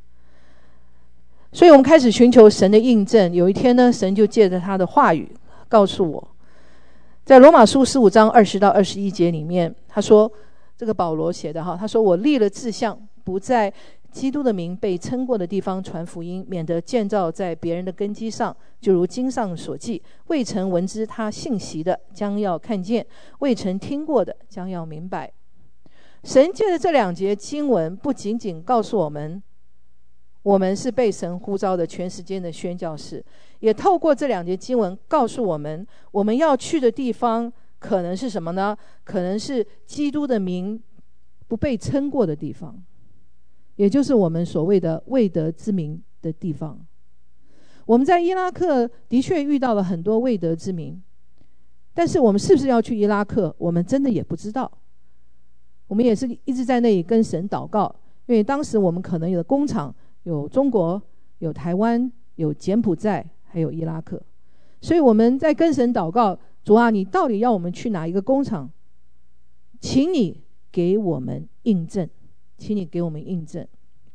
所以我们开始寻求神的印证。有一天呢，神就借着他的话语告诉我，在罗马书十五章二十到二十一节里面，他说，这个保罗写的哈，他说我立了志向，不在基督的名被称过的地方传福音，免得建造在别人的根基上，就如经上所记，未曾闻知他信息的将要看见，未曾听过的将要明白。神借着这两节经文，不仅仅告诉我们我们是被神呼召的全时间的宣教士，也透过这两节经文告诉我们，我们要去的地方可能是什么呢？可能是基督的名不被称过的地方，也就是我们所谓的未得之名的地方。我们在伊拉克的确遇到了很多未得之名，但是我们是不是要去伊拉克，我们真的也不知道。我们也是一直在那里跟神祷告，因为当时我们可能有工厂，有中国，有台湾，有柬埔寨，还有伊拉克，所以我们在跟神祷告，主啊，你到底要我们去哪一个工厂？请你给我们印证，请你给我们印证。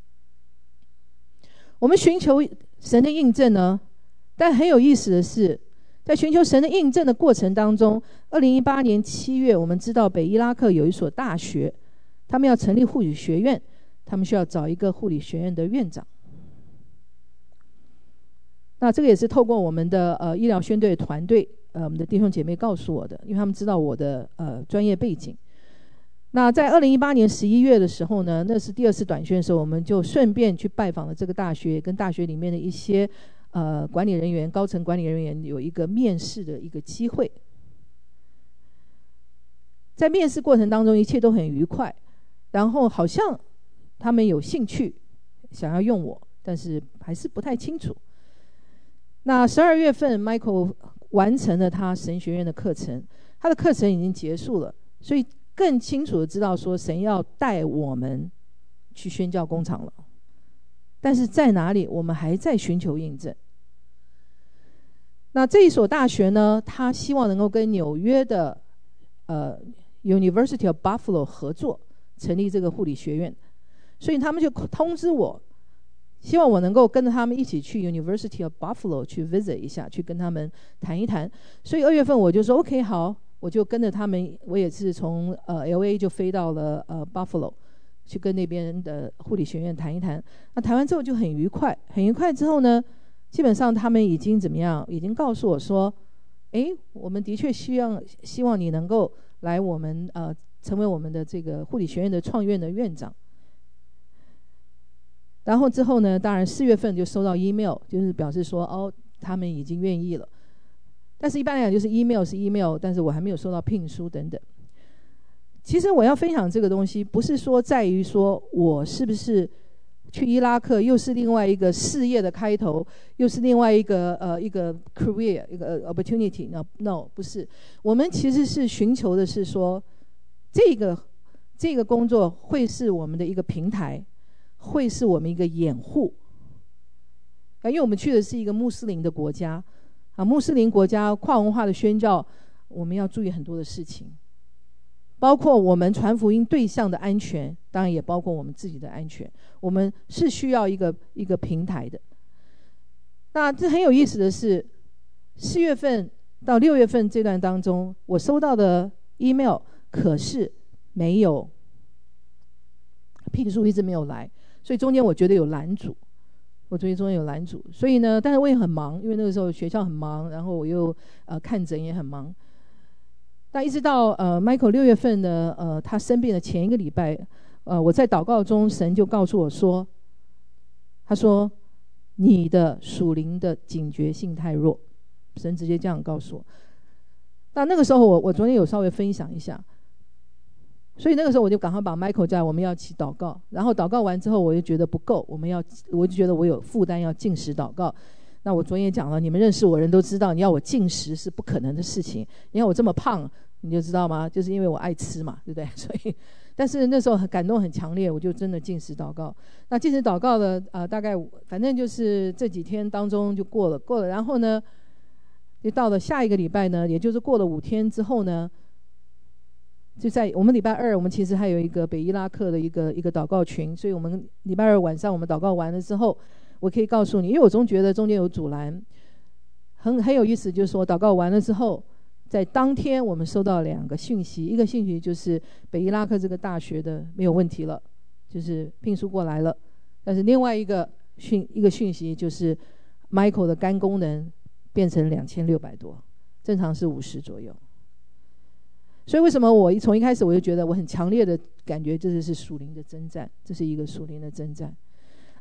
我们寻求神的印证呢，但很有意思的是，在寻求神的印证的过程当中，二零一八年七月，我们知道北伊拉克有一所大学，他们要成立护理学院，他们需要找一个护理学院的院长。那这个也是透过我们的呃医疗宣队团队，呃我们的弟兄姐妹告诉我的，因为他们知道我的呃专业背景。那在二零一八年十一月的时候呢，那是第二次短宣的时候，我们就顺便去拜访了这个大学，跟大学里面的一些呃管理人员、高层管理人员有一个面试的一个机会。在面试过程当中，一切都很愉快，然后好像他们有兴趣想要用我，但是还是不太清楚。那十二月份 Michael 完成了他神学院的课程，他的课程已经结束了，所以更清楚的知道说神要带我们去宣教工厂了，但是在哪里我们还在寻求印证。那这一所大学呢，他希望能够跟纽约的呃 University of Buffalo 合作成立这个护理学院，所以他们就通知我，希望我能够跟着他们一起去 University of Buffalo 去 visit 一下，去跟他们谈一谈。所以二月份我就说 OK 好，我就跟着他们，我也是从呃 L A 就飞到了呃 Buffalo 去跟那边的护理学院谈一谈。那谈完之后就很愉快，很愉快之后呢，基本上他们已经怎么样？已经告诉我说，哎，我们的确希望希望你能够来我们呃成为我们的这个护理学院的创院的院长。然后之后呢，当然四月份就收到 email， 就是表示说哦，他们已经愿意了。但是一般来讲就是 email 是 email， 但是我还没有收到聘书等等。其实我要分享这个东西，不是说在于说我是不是去伊拉克又是另外一个事业的开头，又是另外一个呃一个 career 一个 opportunity。no no 不是，我们其实是寻求的是说，这个这个工作会是我们的一个平台，会是我们一个掩护。因为我们去的是一个穆斯林的国家。啊，穆斯林国家跨文化的宣教，我们要注意很多的事情，包括我们传福音对象的安全，当然也包括我们自己的安全。我们是需要一个一个平台的。那这很有意思的是，四月份到六月份这段当中，我收到的 email 可是没有聘书，一直没有来，所以中间我觉得有拦阻。我昨天中间有拦阻，所以呢，但是我也很忙，因为那个时候学校很忙，然后我又呃看诊也很忙。那一直到呃 Michael 六月份的呃他生病的前一个礼拜，呃我在祷告中，神就告诉我说，他说你的属灵的警觉性太弱，神直接这样告诉我。那那个时候我我昨天有稍微分享一下。所以那个时候我就赶快把 Michael 叫来，我们要一起祷告。然后祷告完之后，我就觉得不够，我们要，我就觉得我有负担要禁食祷告。那我昨天也讲了，你们认识我人都知道，你要我禁食是不可能的事情。你看我这么胖，你就知道吗？就是因为我爱吃嘛，对不对？所以，但是那时候很感动很强烈，我就真的禁食祷告。那禁食祷告的呃，大概反正就是这几天当中就过了，过了。然后呢，就到了下一个礼拜呢，也就是过了五天之后呢。就在我们礼拜二，我们其实还有一个北伊拉克的一个一个祷告群，所以我们礼拜二晚上我们祷告完了之后，我可以告诉你，因为我总觉得中间有阻拦，很很有意思，就是说祷告完了之后，在当天我们收到两个讯息，一个讯息就是北伊拉克这个大学的没有问题了，就是聘书过来了，但是另外一个讯一个讯息就是 Michael 的肝功能变成两千六百多，正常是五十左右。所以为什么我从一开始我就觉得我很强烈的感觉，这是属灵的征战，这是一个属灵的征战。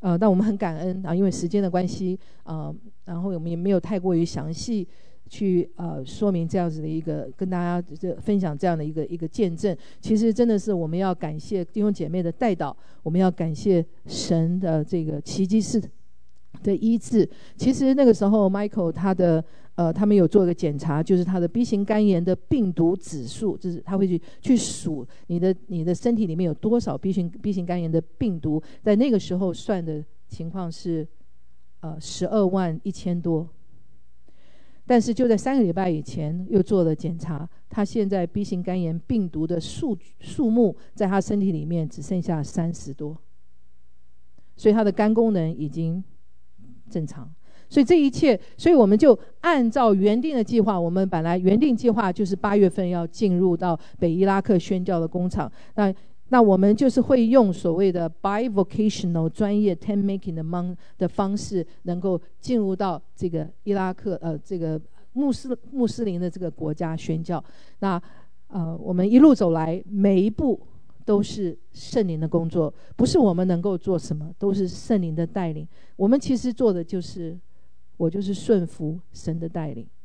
呃，但我们很感恩啊，因为时间的关系，呃，然后我们也没有太过于详细去呃说明这样子的一个跟大家这分享这样的一个一个见证。其实真的是我们要感谢弟兄姐妹的带导，我们要感谢神的这个奇迹式的医治。其实那个时候 Michael 他的呃，他们有做一个检查，就是他的 B 型肝炎的病毒指数，就是他会去去数你的你的身体里面有多少 B 型 B 型肝炎的病毒，在那个时候算的情况是呃十二万一千多。但是就在三个礼拜以前又做了检查，他现在 B 型肝炎病毒的数数目在他身体里面只剩下三十多，所以他的肝功能已经正常。所以这一切，所以我们就按照原定的计划，我们本来原定计划就是八月份要进入到北伊拉克宣教的工厂，那那我们就是会用所谓的 bivocational 专业 tent making 的方的方式，能够进入到这个伊拉克呃这个穆斯穆斯林的这个国家宣教。那呃我们一路走来，每一步都是圣灵的工作，不是我们能够做什么，都是圣灵的带领。我们其实做的就是。我就是顺服神的带领。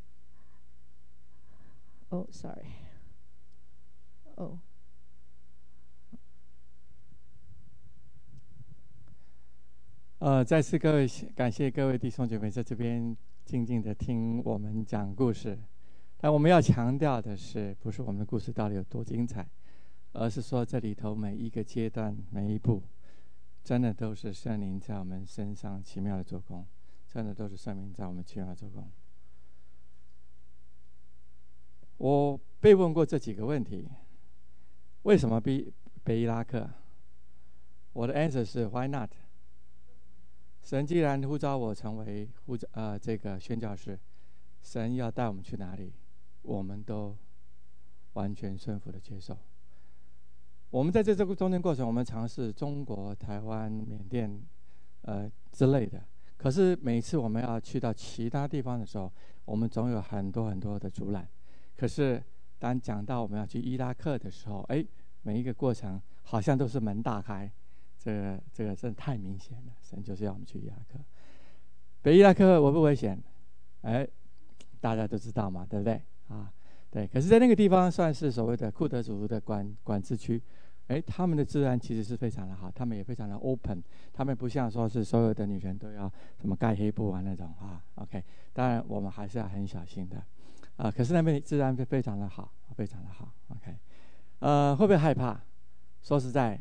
哦、oh, ，sorry， 哦、oh. 呃，再次各位感谢各位弟兄姐妹在这边静静的听我们讲故事。但我们要强调的是，不是我们的故事到底有多精彩，而是说这里头每一个阶段、每一步，真的都是圣灵在我们身上奇妙的做工。真的都是圣灵在我们奇妙做工。我被问过这几个问题：为什么北北伊拉克？我的 answer 是 Why not？ 神既然呼召我成为呼召呃这个宣教士，神要带我们去哪里，我们都完全顺服的接受。我们在这这个中间过程，我们尝试中国、台湾、缅甸呃之类的。可是每一次我们要去到其他地方的时候，我们总有很多很多的阻拦。可是当讲到我们要去伊拉克的时候，哎，每一个过程好像都是门大开，这个这个真的太明显了。神就是要我们去伊拉克。北伊拉克危不危险？哎，大家都知道嘛，对不对？啊，对。可是，在那个地方算是所谓的库德族的管管制区。哎，他们的治安其实是非常的好，他们也非常的 open， 他们不像说是所有的女人都要什么盖黑布啊那种啊。OK， 当然我们还是要很小心的，啊，可是那边治安非常的好，非常的好。OK， 呃，会不会害怕？说实在，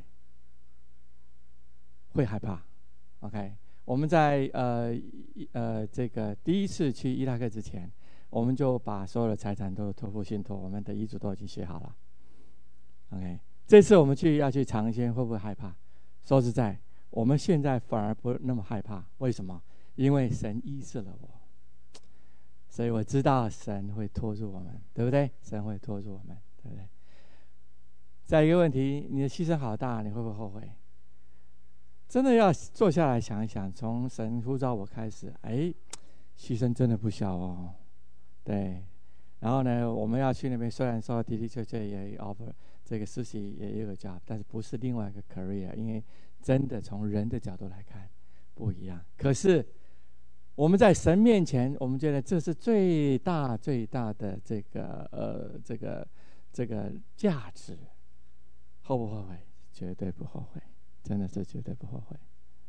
会害怕。OK， 我们在呃呃这个第一次去伊拉克之前，我们就把所有的财产都托付信托，我们的遗嘱都已经写好了。OK。这次我们去要去尝鲜，会不会害怕？说实在，我们现在反而不那么害怕。为什么？因为神医治了我，所以我知道神会托住我们，对不对？神会托住我们，对不对？再一个问题，你的牺牲好大，你会不会后悔？真的要坐下来想一想，从神呼召我开始，哎，牺牲真的不小哦，对。然后呢，我们要去那边，虽然说的的确确也 offer 这个实习也有个 job， 但是不是另外一个 career， 因为真的从人的角度来看不一样。可是我们在神面前，我们觉得这是最大最大的这个呃这个这个价值。后不后悔？绝对不后悔，真的是绝对不后悔。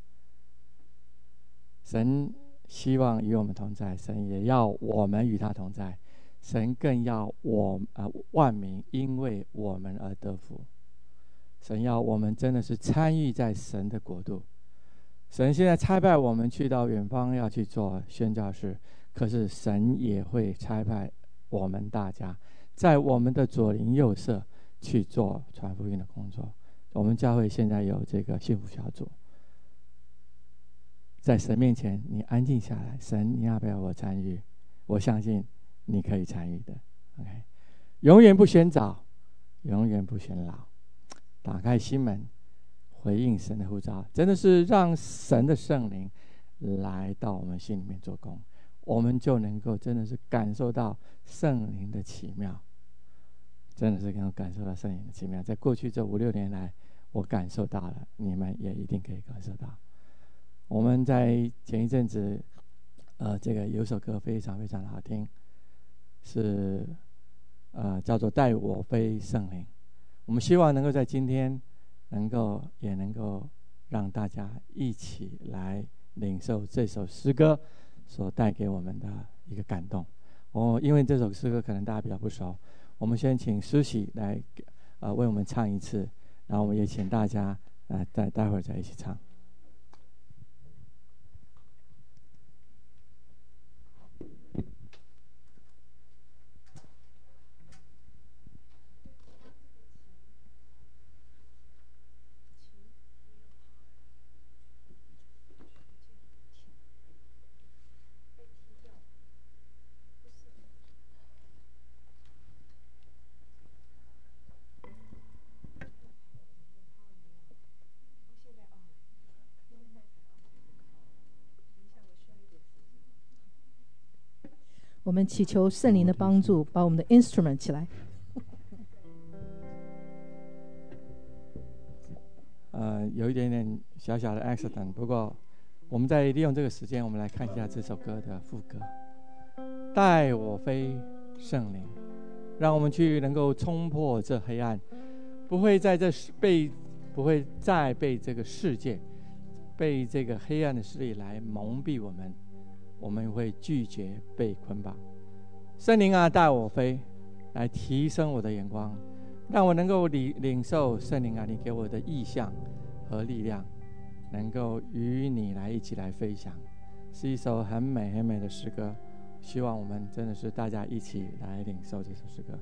神希望与我们同在，神也要我们与他同在。神更要我呃万民因为我们而得福。神要我们真的是参与在神的国度。神现在差派我们去到远方要去做宣教士，可是神也会差派我们大家在我们的左邻右舍去做传福音的工作。我们教会现在有这个幸福小组，在神面前你安静下来，神你要不要我参与？我相信你可以参与的。 OK， 永远不嫌早，永远不嫌老，打开心门回应神的呼召，真的是让神的圣灵来到我们心里面做工，我们就能够真的是感受到圣灵的奇妙，真的是能够感受到圣灵的奇妙。在过去这五六年来我感受到了，你们也一定可以感受到。 我们在前一阵子，呃，这个有首歌非常非常的好听，是呃叫做《带我飞圣灵》。我们希望能够在今天，能够也能够让大家一起来领受这首诗歌所带给我们的一个感动。哦，因为这首诗歌可能大家比较不熟，我们先请舒喜来呃为我们唱一次，然后我们也请大家呃待待会儿再一起唱。 我们祈求圣灵的帮助，把我们的 instrument 起来。 呃，有一点点小小的 accident， 不过我们再利用这个时间，我们来看一下这首歌的副歌。带我飞，圣灵，让我们去能够冲破这黑暗，不会在这被，不会再被这个世界，被这个黑暗的势力来蒙蔽我们。我们会拒绝被捆绑。圣灵啊，带我飞，来提升我的眼光，让我能够领领受圣灵啊，你给我的意象和力量，能够与你来一起来飞翔。是一首很美很美的诗歌，希望我们真的是大家一起来领受这首诗歌。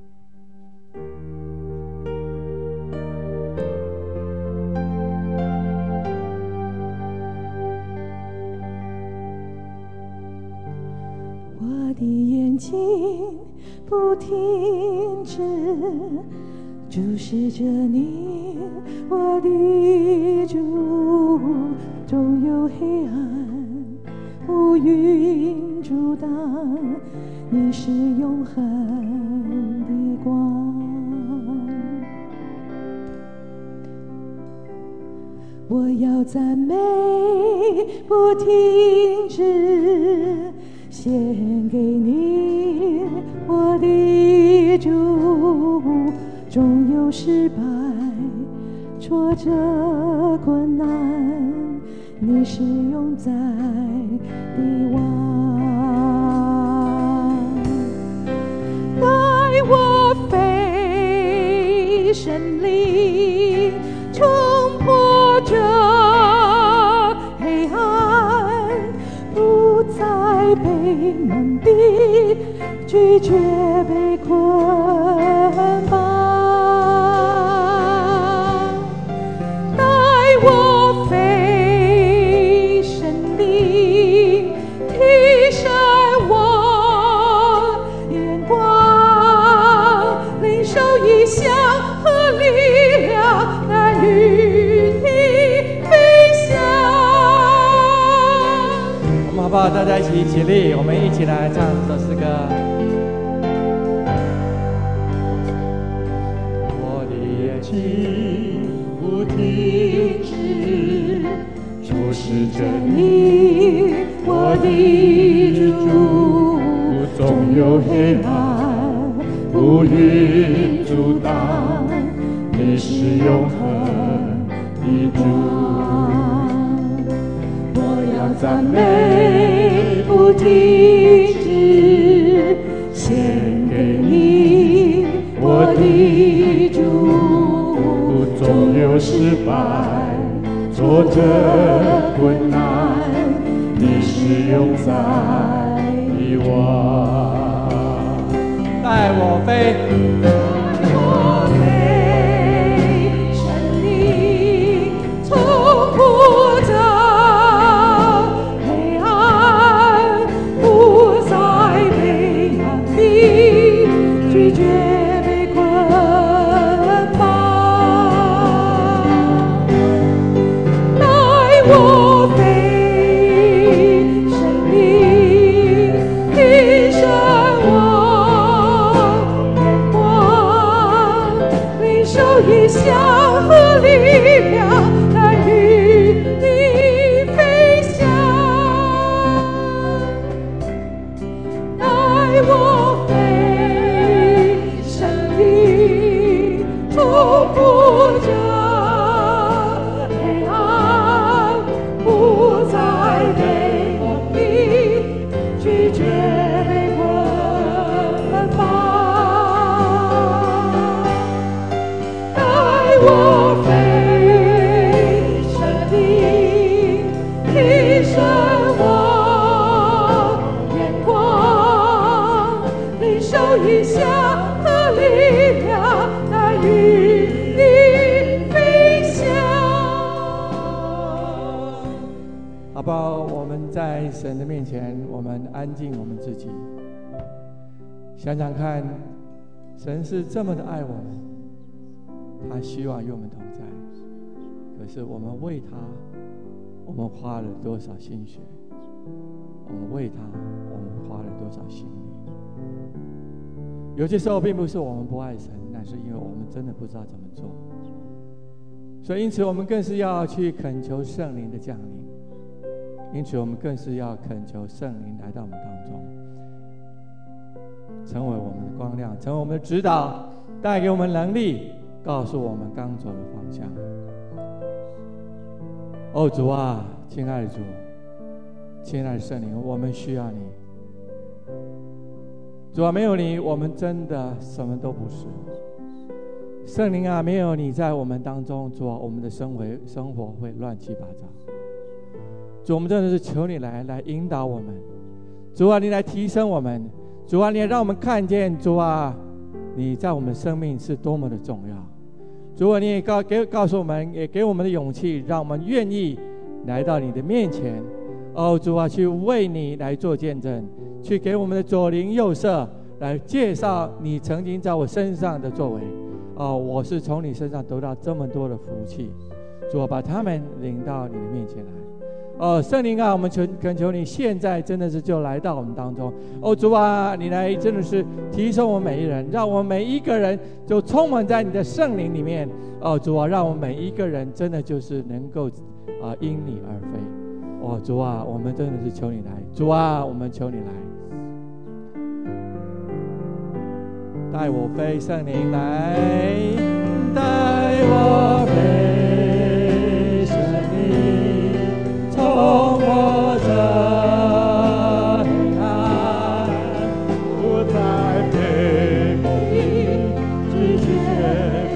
我的眼睛不停止注视着你，我的主，终有黑暗乌云阻挡，你是永恒的光。我要赞美不停止献给你，我的主，终有失败挫折困难，你是永在的王。带我飞，神灵冲破这黑暗，不再被蒙蔽，拒绝被捆绑。带我飞，神灵提升我眼光，领受异象和力量，来与你飞翔。 我们好不好？大家一起起立，我们一起来唱这首诗歌。我的眼睛不停止注视着你，我的主，总有黑暗乌云阻挡，你是永恒的主。我要赞美不停止献给你，我的主，总有失败挫折困难，你是永在的王。带我飞， 带我飞，神灵冲破这黑暗，不再被蒙蔽，拒绝被捆绑。带我飞，神灵提升我眼光，领受异象和力量，来与你飞翔。 好不好？我们在神的面前，我们安静我们自己，想想看，神是这么的爱我们，他希望与我们同在。可是我们为他，我们花了多少心血？我们为他，我们花了多少心力？有些时候并不是我们不爱神，那是因为我们真的不知道怎么做。所以因此我们更是要去恳求圣灵的降临，因此我们更是要恳求圣灵来到我们当中，成为我们的光亮，成为我们的指导，带给我们能力，告诉我们刚走的方向。哦，主啊，亲爱的主，亲爱的圣灵，我们需要你。主啊，没有你，我们真的什么都不是。圣灵啊，没有你在我们当中，主啊，我们的生活生活会乱七八糟。主，我们真的是求你来来引导我们。主啊，你来提升我们。主啊，你也让我们看见，主啊，你在我们生命是多么的重要。主啊，你也告给告诉我们，也给我们的勇气，让我们愿意来到你的面前。哦，主啊，去为你来做见证，去给我们的左邻右舍来介绍你曾经在我身上的作为。哦，我是从你身上得到这么多的福气，主啊，把他们领到你的面前来。哦，圣灵啊，我们求恳求你，现在真的是就来到我们当中。哦，主啊，你来真的是提升我们每一人，让我们每一个人就充满在你的圣灵里面。哦，主啊，让我们每一个人真的就是能够啊、呃、因你而飞。哦，主啊，我们真的是求你来，主啊，我们求你来，带我飞，圣灵来，带我飞，圣灵冲破这黑暗，不再被你拒绝。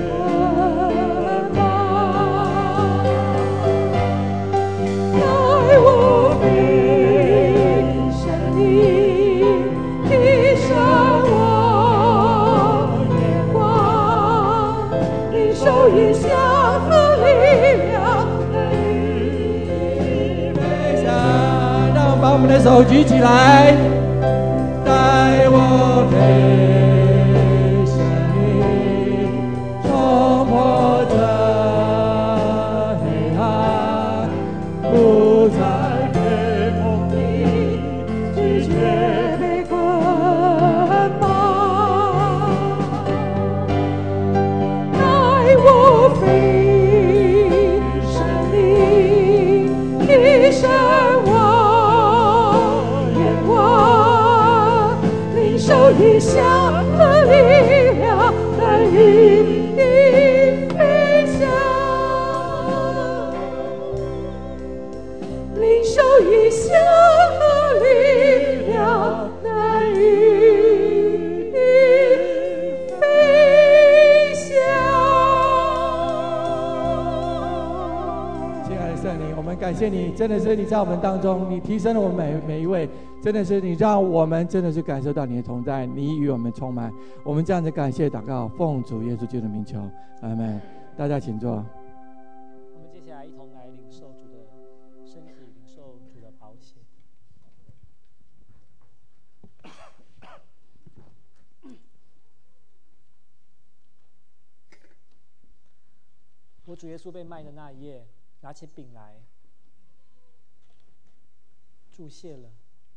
把我们的手举起来，带我飞，圣灵冲破这黑暗，不再被风力拒绝被捆绑，带我飞，圣灵一生受异象和力量，带领你飞翔，领受异象和力量，带领你飞翔。亲爱的圣灵，我们感谢你，真的是你在我们当中，你提升了我们每每一位。真的是你让我们真的是感受到你的同在，你与我们充满。我们这样子感谢祷告，奉主耶稣基督的名求，阿们。大家请坐。 我们接下来一同来领受主的身体，领受主的宝血。我主耶稣被卖的那一夜，拿起饼来，注谢了。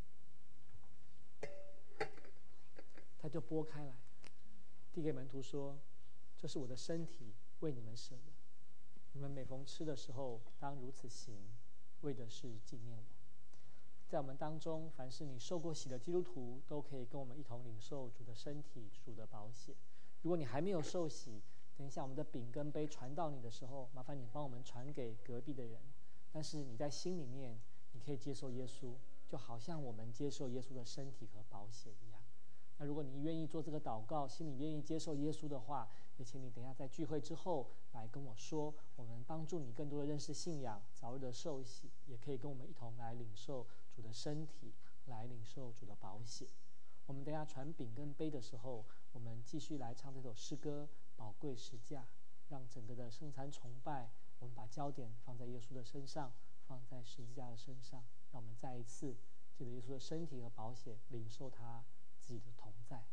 他就拨开来，递给门徒说：“这是我的身体，为你们舍的。你们每逢吃的时候，当如此行，为的是纪念我。”在我们当中，凡是你受过洗的基督徒，都可以跟我们一同领受主的身体、主的宝血。如果你还没有受洗，等一下我们的饼跟杯传到你的时候，麻烦你帮我们传给隔壁的人。但是你在心里面，你可以接受耶稣，就好像我们接受耶稣的身体和宝血一样。那如果你愿意做这个祷告，心里愿意接受耶稣的话，也请你等一下在聚会之后来跟我说，我们帮助你更多的认识信仰，早日的受洗，也可以跟我们一同来领受主的身体，来领受主的宝血。我们等一下传饼跟杯的时候，我们继续来唱这首诗歌《宝贵十架》，让整个的圣餐崇拜，我们把焦点放在耶稣的身上， 放在十字架的身上，让我们再一次借着耶稣的身体和宝血，领受他自己的同在。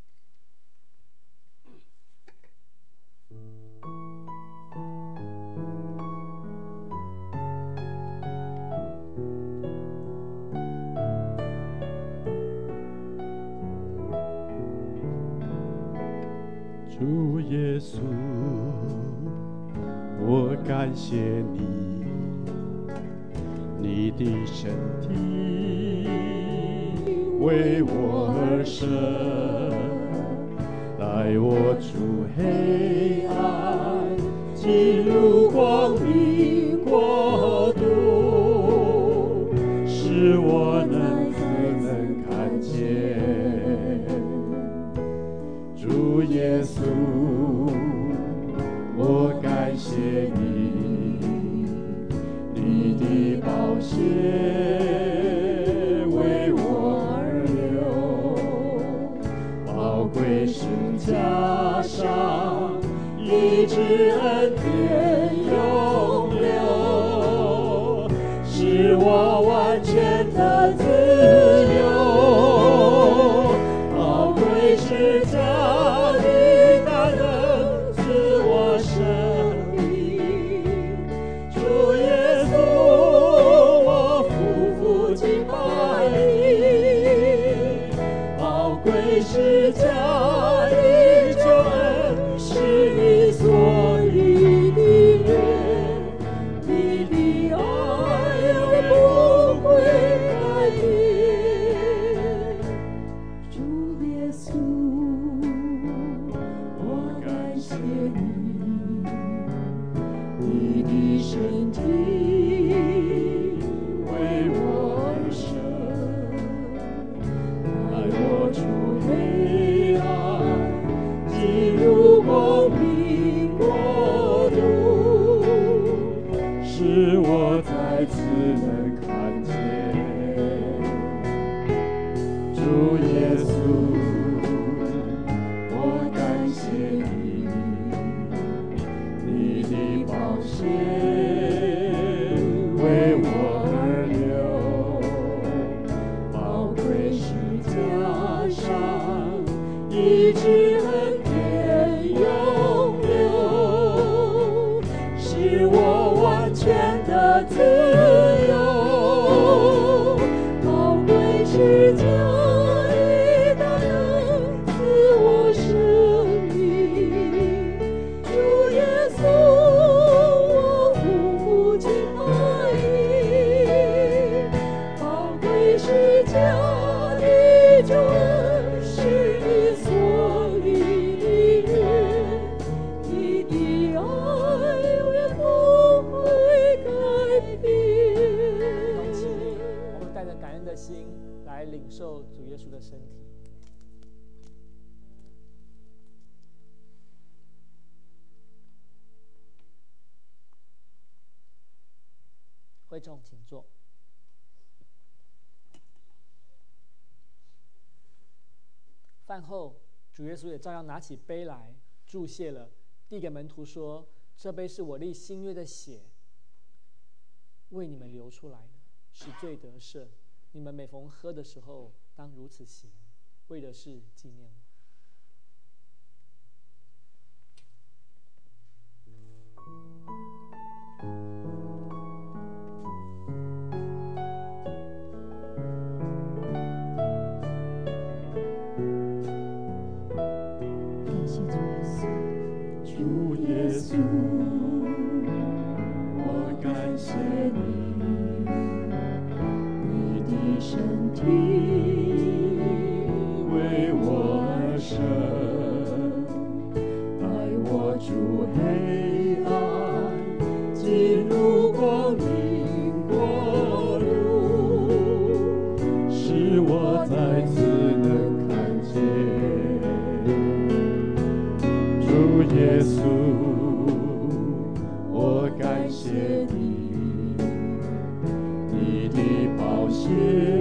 主耶稣，我感谢你，你的身体为我而生，带我出黑暗，进入光明国度，使我能可能看见。主耶稣，我感谢你，你的宝血为我而流，宝贵十架上医治恩典永留，使我完全的自由，宝贵十架十架的救恩，是你所立的约，你的爱永不会改变。主耶稣，我感谢你，你的身体为我而生，带我出黑暗，进入光明国度，使我再次能看见。主耶稣，我感谢你，你的宝血为我而流，宝贵十架上医治恩典永留，使我完全的自由，宝贵十架的大能赐我生命。主耶稣，我匍匐敬拜你，宝贵十架的救恩，是你所立的约，你的爱永远不会改变。 我们带着感恩的心来领受主耶稣的身体。会众请坐。饭后，主耶稣也照样拿起杯来，注谢了，递给门徒说：“这杯是我立新约的血，为你们流出来的，使罪得赦。你们每逢喝的时候，当如此行，为的是纪念我。” 主耶稣，我感谢你，你的身体为我而生，带我出黑暗，进入光明国度，使我再次能看见。主耶稣，我感谢你，你的宝血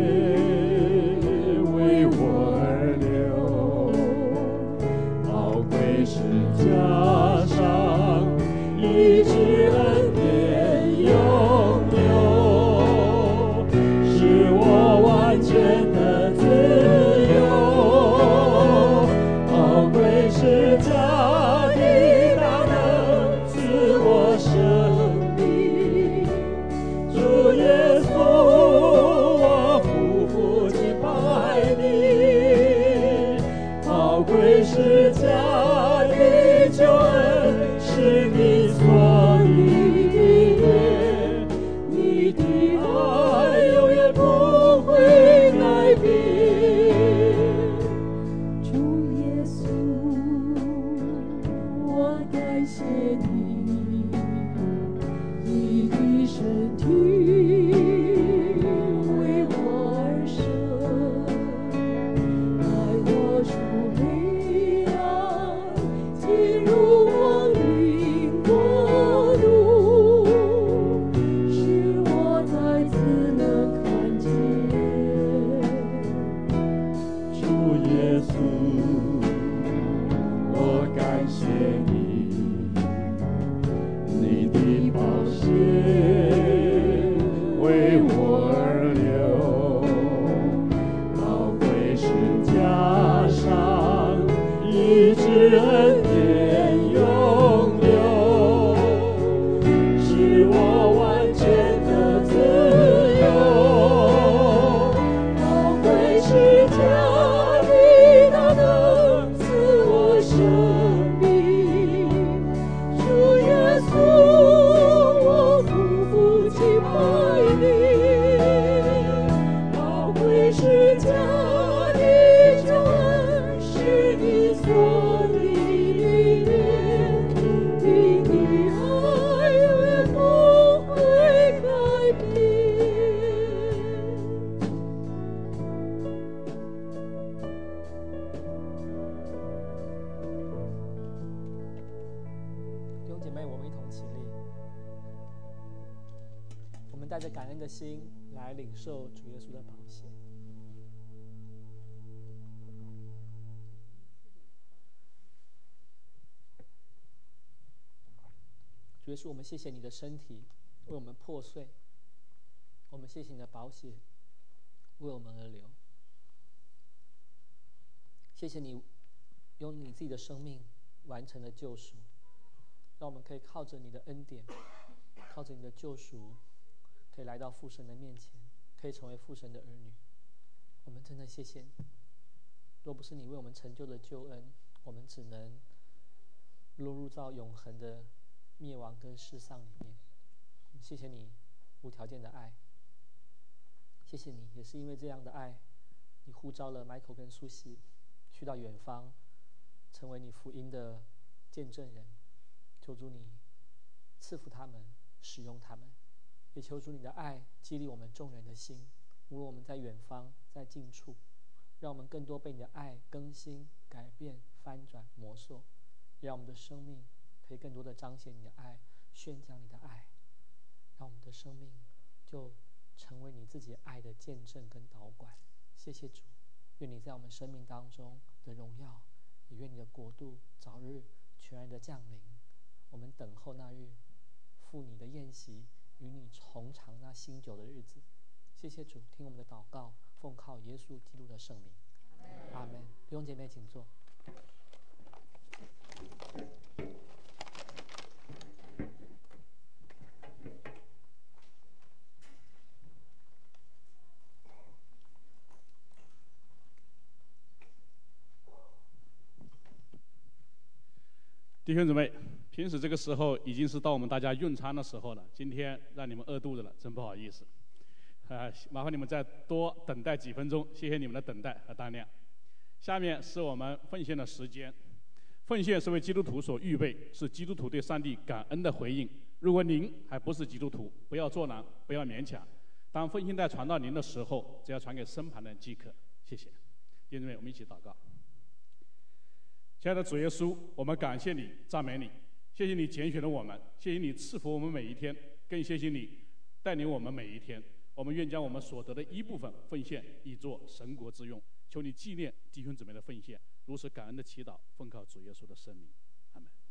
为我而流，宝贵十架上医治恩典永留， 为我而流，宝贵是加上一直恩典永留，使我完全的自由。宝贵是加你大能赐我生命，主耶稣，我夫妇敬拜你。宝贵是加你救恩，是你所历练，你的爱永远不会改变。 弟兄姐妹，我们一同起立，我们带着感恩的心来领受主耶稣的宝血。主耶稣，我们谢谢你的身体为我们破碎，我们谢谢你的宝血为我们而流。谢谢你用你自己的生命完成了救赎，让我们可以靠着你的恩典，靠着你的救赎，可以来到父神的面前，可以成为父神的儿女。我们真的谢谢你，若不是你为我们成就的救恩，我们只能落入到永恒的灭亡跟世上里面。谢谢你无条件的爱，谢谢你也是因为这样的爱，你呼召了 Michael 跟苏西去到远方，成为你福音的见证人。求主你赐福他们，使用他们，也求主你的爱激励我们众人的心，无论我们在远方在近处，让我们更多被你的爱更新改变翻转磨塑，让我们的生命可以更多的彰显你的爱，宣讲你的爱，让我们的生命就成为你自己爱的见证跟导管。谢谢主，愿你在我们生命当中的荣耀，也愿你的国度早日全然的降临。我们等候那日赴你的宴席，与你重尝那新酒的日子。谢谢主，听我们的祷告，奉靠耶稣基督的圣名，阿们。弟兄姐妹请坐。 弟兄姊妹，平时这个时候已经是到我们大家用餐的时候了，今天让你们饿肚子了，真不好意思。呃，麻烦你们再多等待几分钟，谢谢你们的等待和担量。下面是我们奉献的时间，奉献是为基督徒所预备，是基督徒对上帝感恩的回应。如果您还不是基督徒，不要作难，不要勉强。当奉献袋传到您的时候，只要传给身旁的人即可。谢谢。弟兄姊妹，我们一起祷告。亲爱的主耶稣，我们感谢你，赞美你，谢谢你拣选了我们，谢谢你赐福我们每一天，更谢谢你带领我们每一天。我们愿将我们所得的一部分奉献，以作神国之用。求你纪念弟兄姊妹的奉献，如此感恩的祈祷，奉靠主耶稣的圣名，阿们。